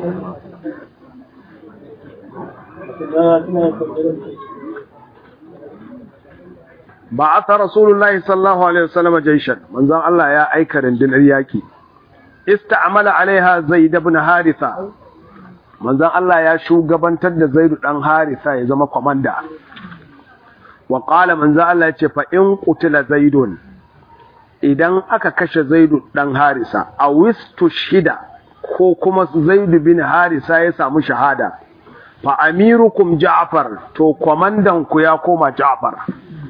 ba'atha rasulullahi sallallahu alaihi wasallam jayshan manzon Allah ya aika rundunar yaki ista'mala alaiha zaid ibn haritha manzon Allah ya shugabantar da zaid dan haritha ya zama komanda wa qala manzon Allah ya ce fa in qutila zaidun idan aka kashe zaid dan harisa awistu shida ko kuma zaid bin harisa ya samu shahada fa amirukum ja'far to komandan ku ya koma ja'far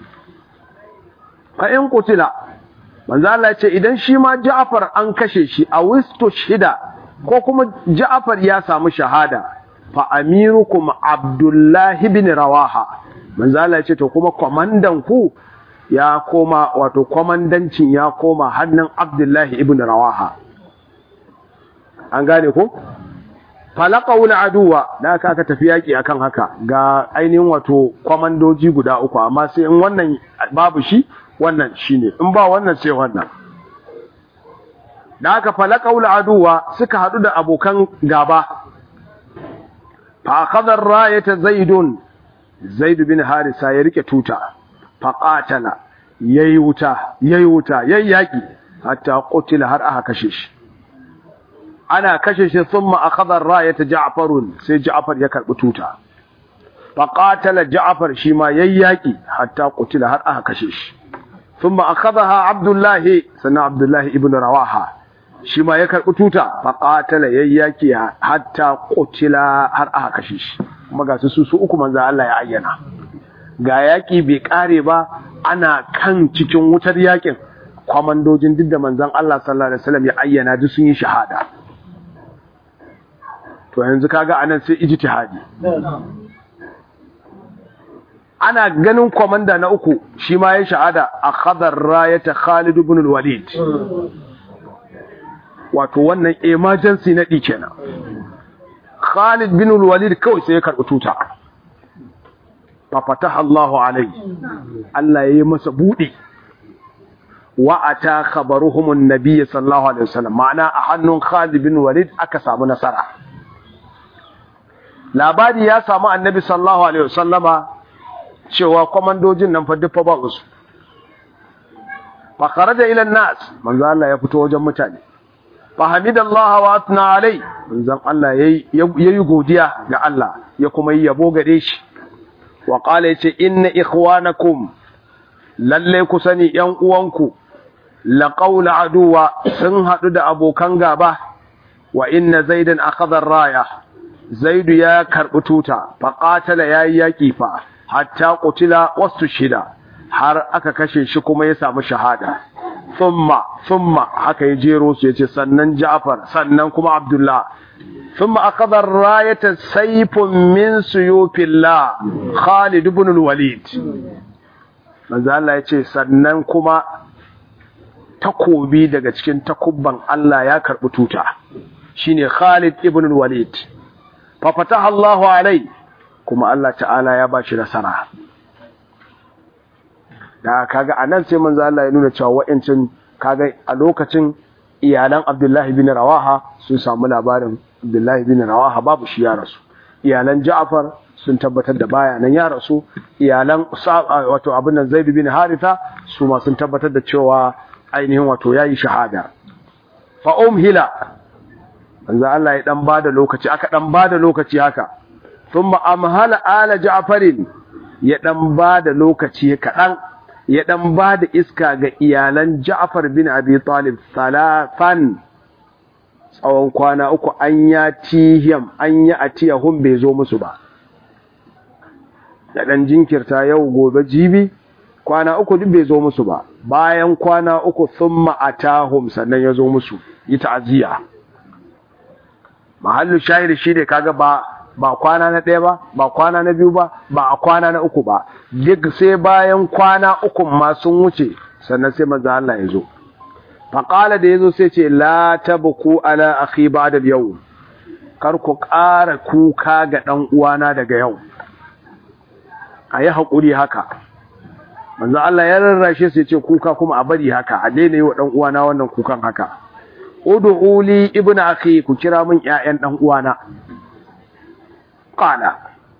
fa in qutila manzo Allah ya ce idan shi ma Ja'far an kashe shi a wisto shida ko kuma Ja'far ya samu shahada fa amirukum Abdullah ibn Rawaha manzo Allah ya ce to kuma komandan ku ya koma wato komandancin ya koma hannun Abdullah ibn Rawaha an gane ko falaqaul aduwa da aka tafi yaki akan haka ga ainihin wato komandoji guda uku amma sai in wannan babu shi wannan shine in ba wannan sai wannan da aka falaqaul aduwa suka hadu da abokan gaba fa akhadha ar-rayata zaid bin harisa ya rike tuta fa qatala yayi wuta yayi yaki hatta qutila har aka kashe shi ana kashe shi thumma akhadha ar-rayata ja'farun sai ja'far ya karbi tuta fa qatala ja'far shi ma yayi yaki hatta qutila har aka kashe shi ثم أخذها عبد الله سنة عبد الله ابن رواحة شما يكر أتوتا فقاتل يياكي حتى قتل هرأها كشيش ما قاسي سوسوكم من ذا الله يعينا غاياكي بكاربا أنا كان تكون وترياكي kwamandojin duk da manzon Allah sallallahu alaihi wasallam ya ayyana duk sun yi shahada to yanzu kaga anan sai ijtihadi ana ganin komanda na uku shi ma ya shahada a khadar rayata Khalid ibn al-Walid wato wannan emergency na kenan Khalid ibn al-Walid kawai sai ya karbi tuta fa fataha Allahu alai Allah yayi masa bude wa ata khabaruhum an-nabiy sallallahu alaihi wasallam ma'ana a hannun Khalid ibn Walid aka samu nasara labari ya samu annabi sallallahu alaihi wasallama cewa komandojin nan fa duk fa ba su fa kharaja ila an-nas manzo Allah ya fito wajen mutane fa hamidallahi wa atna alai manzo Allah yayi godiya ga Allah ya kuma yi yabo gare shi wa qala yace inna ikhwanakum lalle ku sani yan uwanku la qawl aduwa sun hadu da abokan gaba wa inna zaidan akhadha ar-raya zaidu ya karbi tuta fa qatala yayi yaki fa hatta qutila wasu shida har aka kashe shi kuma ya samu shahada thumma haka ya jero su yace sannan Ja'far sannan kuma Abdullah thumma akhadha ar-rayata sayfun min suyufillah Khalid ibn al-Walid manzo Allah yace sannan kuma takobi daga cikin takubban Allah ya karbi tuta shine Khalid ibn al-Walid fa fataha Allahu alai kuma Allah ta'ala ya ba shi nasara da kaga anan sai manzo Allah ya nuna cewa wa'incin kaga a lokacin iyalan Abdullah ibn Rawaha sun samu labarin Abdullah ibn Rawaha babu shi ya rasu iyalan Ja'far sun tabbatar da baya nan ya rasu iyalan wato abin nan Zaid bin Haritha su ma sun tabbatar da cewa ainihin wato yayi shahada fa umhila manzo Allah ya dan bada lokaci aka dan bada lokaci haka thumma amhala ala Ja'farin ya dan bada lokaci kadan ya dan bada iska ga iyalan Ja'far bin Abi Talib salafan tsawon kwana uku an ya atiyahum bai zo musu ba ya dan jinkirta yau gobe jibi kwana uku duk bai zo musu ba bayan kwana uku thumma atahum sannan ya zo musu yi ta'aziya mahallu shahiri shine kaga ba kwana na ɗaya ba kwana na biyu ba a kwana na uku ba duk sai bayan kwana uku ma sun wuce sannan sai manzo Allah ya zo faqala da yazo sai ce la tabku ala akhi ba'da al-yawm kar ku ƙara kuka ga dan uwana daga yau ayi hakuri haka manzo Allah ya rarrashe sai ce kuka kuma a bari haka a daina yi wa dan uwana wannan kukan haka ud'u li ibn akhi, ku kira min ƴaƴan dan uwana. Qala,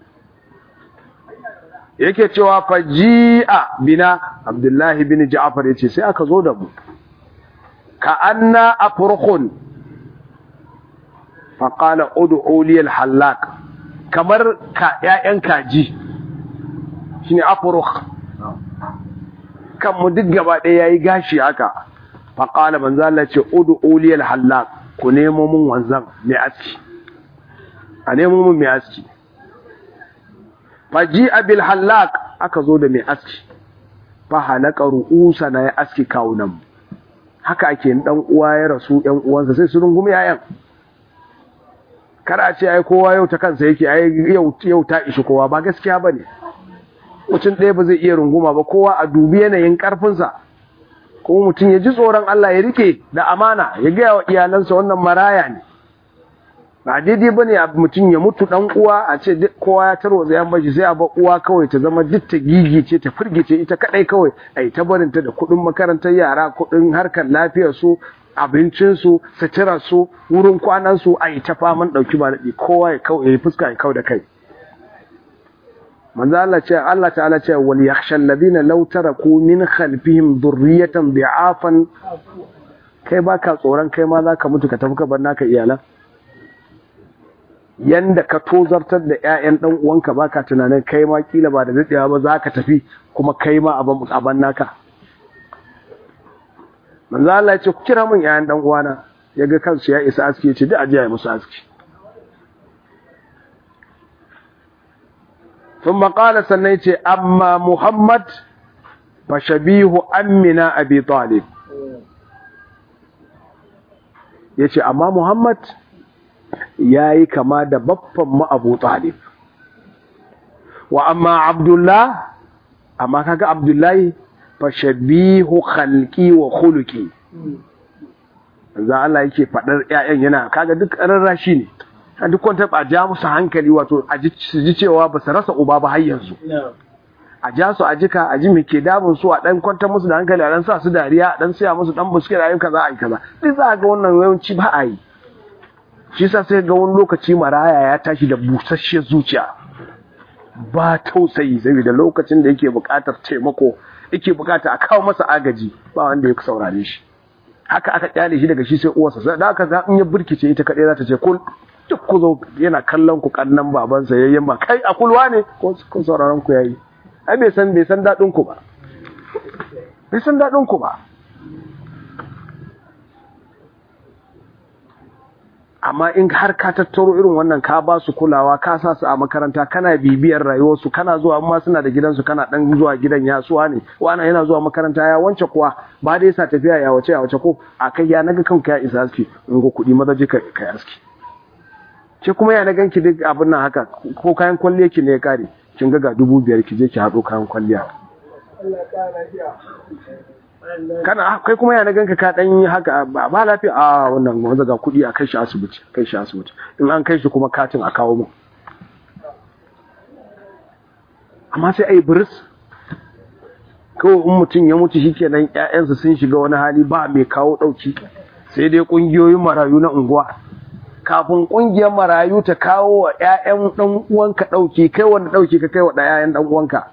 yake cewa faji'a bina, Abdullahi bin Ja'far yace sai aka zo da mu, ka anna afrukhun, fa qala ud'u li al-hallaq, kamar ka ƴaƴan kaji shine afrukh, kan mu duk gaba ɗaya yayi gashi haka. Fa qala manzo Allah ce ud'u li al-hallaq, ku nemo mun wanzan mai aski, a nemo mun mai aski. Faji'a bil hallaq, aka zo da mai aski, fa halaka ru'usana, ya aski kawunan. Haka ake dan uwa ya rasu, ɗan uwansa sai su rungumi yayan. Kada ce ai kowa yau ta kansa yake, ai yau ta ishi kowa, ba gaskiya bane. Mutum ɗaya ba zai iya runguma ba, kowa a dubi yanayin karfinsa. Kuma mutum ya ji tsoron Allah, ya rike da amana, ya gaya wa iyalansa wannan maraya ne. Ba daidai ba ne mutum ya mutu ɗan uwa a ce kowa ya tarwatsa yan bashi, sai a ba uwa kawai ta zama duk ta gigice ta firgice ita kaɗai kawai, a yi ta barinta da kuɗin makarantar yara, kuɗin harkar lafiyarsu, abincinsu, suturarsu, wurin kwanansu, a yi ta faman ɗauki ba daɗi, kowa ya yi fuska ya kau da kai. Manzo Allah ta'ala ce wal yakhsha alladhina law taraku min khalfihim dhurriyatan dha'afan, kai baka tsoron kai ma zaka mutu ka tafi ka bar naka iyalan. Yanda ka tozartar da ƴaƴan dan uwanka, baka tunanin kai ma kila ba da dadewa ba zaka tafi kuma kai ma aban naka. Manzo Allah ya ce ku kira mun ƴaƴan dan uwana, yaga kansu ya isa aski, ya ce duk aje ya musu aski. ثم قال سنيتي أما محمد فشبيه أمنا أبي طالب، yace amma Muhammad yayi kama da baffan mu Abu Talib. Wa amma Abdullah, amma kaga Abdullahi fa shabihu khalqi wa khuluqi. Allah yake fadar ƴaƴan yana kaga duk rarrashi ne, duk kwanta a ja musu hankali, wato a ji cewa ba su rasa uba ba har yanzu. A ja su a jika, a ji me ke damun su, a dan kwanta musu da hankali, a dan sa su dariya, a dan siya musu dan buskit, a yi kaza a yi kaza. Duk za ga wannan yawanci ba a yi. Shi sa sai ga wani lokaci maraya ya tashi da busasshiyar zuciya, ba tausayi, saboda lokacin da yake buƙatar taimako, yake buƙata a kawo masa agaji, ba wanda ya saurare shi. Haka aka kyale shi daga shi sai uwarsa, da aka ga in ya burkice ita kaɗai za ta ce kul, duk ku zo yana kallon ku kannan babansa yayyen ba, kai a kulwa ne ko sauraron ku yayi. Ai bai san daɗin ku ba, bai san daɗin ku ba. Amma in har ka tattaro irin wannan, ka ba su kulawa, ka sa su a makaranta, kana bibiyar rayuwarsu, kana zuwa, amma suna da gidansu, kana dan zuwa gidan ya suwa ne, wani yana zuwa makaranta, ya wance kuwa ba dai sa tafiya ya wace ko a kai ya naga kanka ya isa aski, in go kuɗi maza je kai aski. Ce kuma ya na ganki duk abin nan haka, ko kayan kwalliya ki ne ya kare, kin ga 5,000 ki je ki haɗo kayan kwalliya. Kana kai kuma ya na ganka ka dan yi haka, ba lafiya, a wannan wanda ga kuɗi a kai shi asibiti, in an kai shi kuma katin a kawo mu. Amma sai ai buris, kawai in mutum ya mutu shikenan ƴaƴansa sun shiga wani hali, ba mai kawo ɗauki, sai dai ƙungiyoyin marayu na unguwa. Kafin ƙungiyar marayu ta kawo wa ƴaƴan ɗan uwanka ɗauki, kai wanda ɗauki ka kai wa ƴaƴan ɗan uwanka.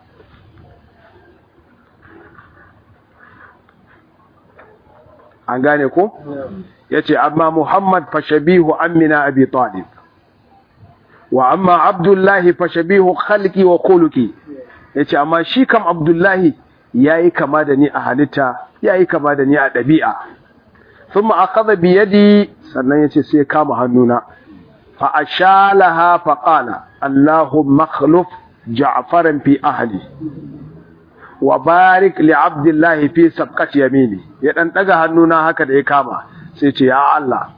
An gane ko? Yace amma Muhammad fa shabihu amina Abi Talib, wa amma Abdullahi fa shabihu khalqi wa khuluqi. Yace amma shi kam Abdullahi yayi kama da ni a halitta, yayi kama da ni a ɗabi'a. Thumma akhadha bi yadi, sannan yace sai kama hannuna, fa ashalaha fa qala Allahumma akhluf Ja'faran fi ahli wa barik li Abdullahi fi sabqati yamini. Ya dan daga hannuna haka da ya kama, sai ce ya Allah,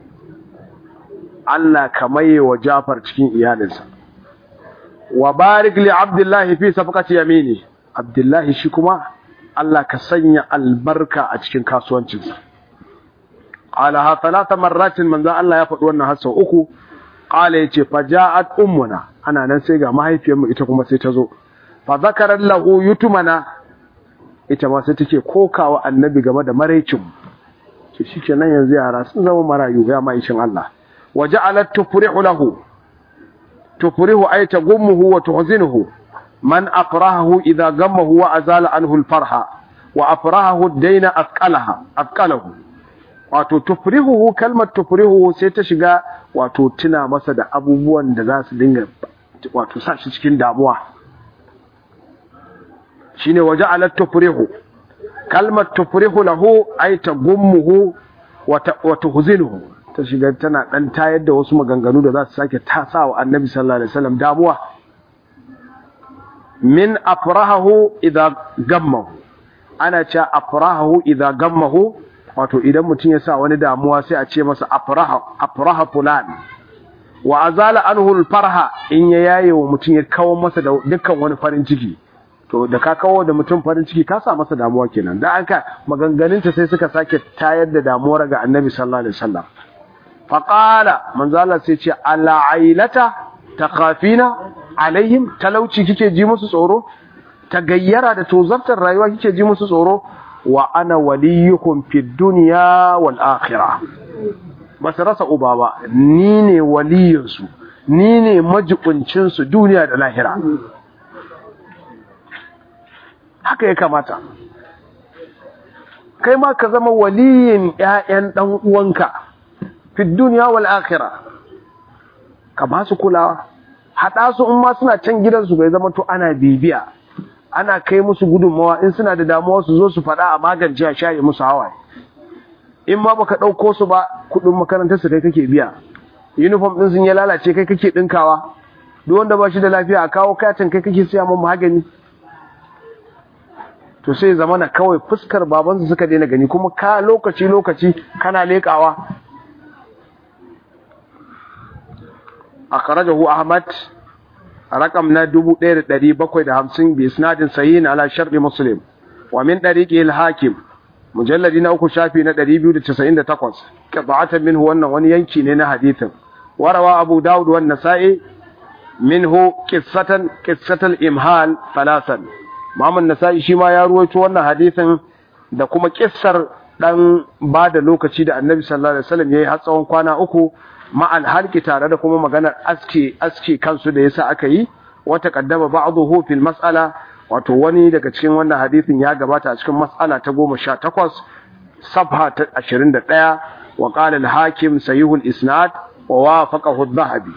Allah ka maye wa Ja'far cikin iyalinsa, wa barik li Abdullahi fi sabqati yamini, Abdullahi shi kuma Allah ka sanya albarka a cikin kasuwancinsa. Qalaha 3 marratin, manzo Allah ya faɗi wannan har sau 3. Qala yace faja'at ummuna, ana nan sai ga mahaifiyarmu ita kuma sai ta zo, fa zakarat lahu yutumana, ita ma sai take kokawa annabi game da maraicin. ce shikenan yanzu yara sun zama marayu ya ma'ishin Allah waja'alat tufrihu lahu tufrihu ay tagummuhu wa tuhzinuhu man afrahahu idha gammahu wa azala anhu al-farha wa afrahahu ad-dayna afqalahu wato tufrihu kalmar tufrihu sai ta shiga wato tuna masa da abubuwan da za su dinga wato sa shi cikin damuwa shine waja'alat tufrihu kalmar tufrihu lahu ay tagummuhu wa tuhzinuhu ta shiga tana dan tayar da wasu maganganu da za su sake tasawa annabi sallallahu alaihi wasallam damuwa min afrahahu idza gammahu ana cewa afrahahu idza gammahu wato idan mutum ya sa wani damuwa sai a ce masa afraha fulan wa azala anhu alfarha in ya yaye wa mutum ya kawo masa da dukkan wani farin ciki to da ka kawo da mutum farin ciki ka sa masa damuwa kenan dan anka maganganunta sai suka sake tayar da damuwar ga annabi sallallahu alaihi wasallam fa qala manzala sai ce ala ailata takhafina alaihim talauci kike ji musu tsoro ta gayyara da tozartar rayuwa kike ji musu tsoro wa ana waliyukum fid dunya wal akhirah basu rasa uba ba ni ne waliyinsu ni ne majibincin su duniya da lahira haka ya kamata kai ma ka zama waliyin ƴaƴan dan uwanka fid dunya wal akhirah ka ba su kulawa hada su in ma suna can gidansu bai zama to ana bibiya ana kai musu gudunmawa in suna da damuwa su zo su faɗa a magance a share musu hawaye in ma baka ɗauko su ba kuɗin makarantar su kai kake biya uniform ɗin sun ya lalace kai kake ɗinkawa duk wanda ba shi da lafiya a kawo katin kai kake siya mun magani to sai zamana kawai fuskar babansu suka daina gani kuma ka lokaci kana leƙawa akhrajahu Ahmad رقم نا 1750 بإسناد صحيح على شرط مسلم ومن طريقه الحاكم مجلد نا 3 شافي نا 298 قطعه منه wannan wani yanki ne na hadisin warawa Abu Dawud wa Nasa'i minhu qissatul imhal thalathan Muhammad Nasa'i shi ma ya ruwaito wannan hadisin da kuma kissar dan bada lokaci da Annabi sallallahu alaihi wasallam yayi har tsawon kwana 3 ma'al halki tare da kuma maganar aske kansu da yasa aka yi wata kaddama ba'dahu fil mas'ala wato wani daga cikin wannan hadisin ya gabata a cikin mas'ala ta 18 safha ta 21 wa qala al-hakim sahih al-isnad wa wafaqahu adh-dhahabi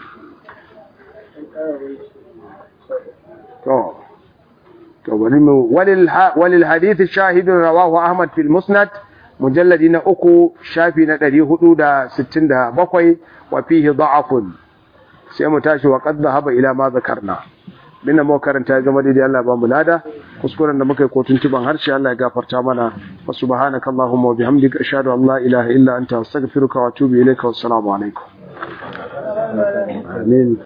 to walil hadith shahid rawahu ahmad fil musnad mujalladi na 3 shafi na 467 wa fihi da'afun sai mu tashi wa qad dhahaba ila ma zakarna binna mu karanta game da Allah ba mu lada kuskuren da muka yi kotun tuban harshe Allah ya gafarta mana wa subhanaka allahumma wa bihamdika ashhadu an la ilaha illa anta astaghfiruka wa atubu ilayka wa assalamu alaikum amin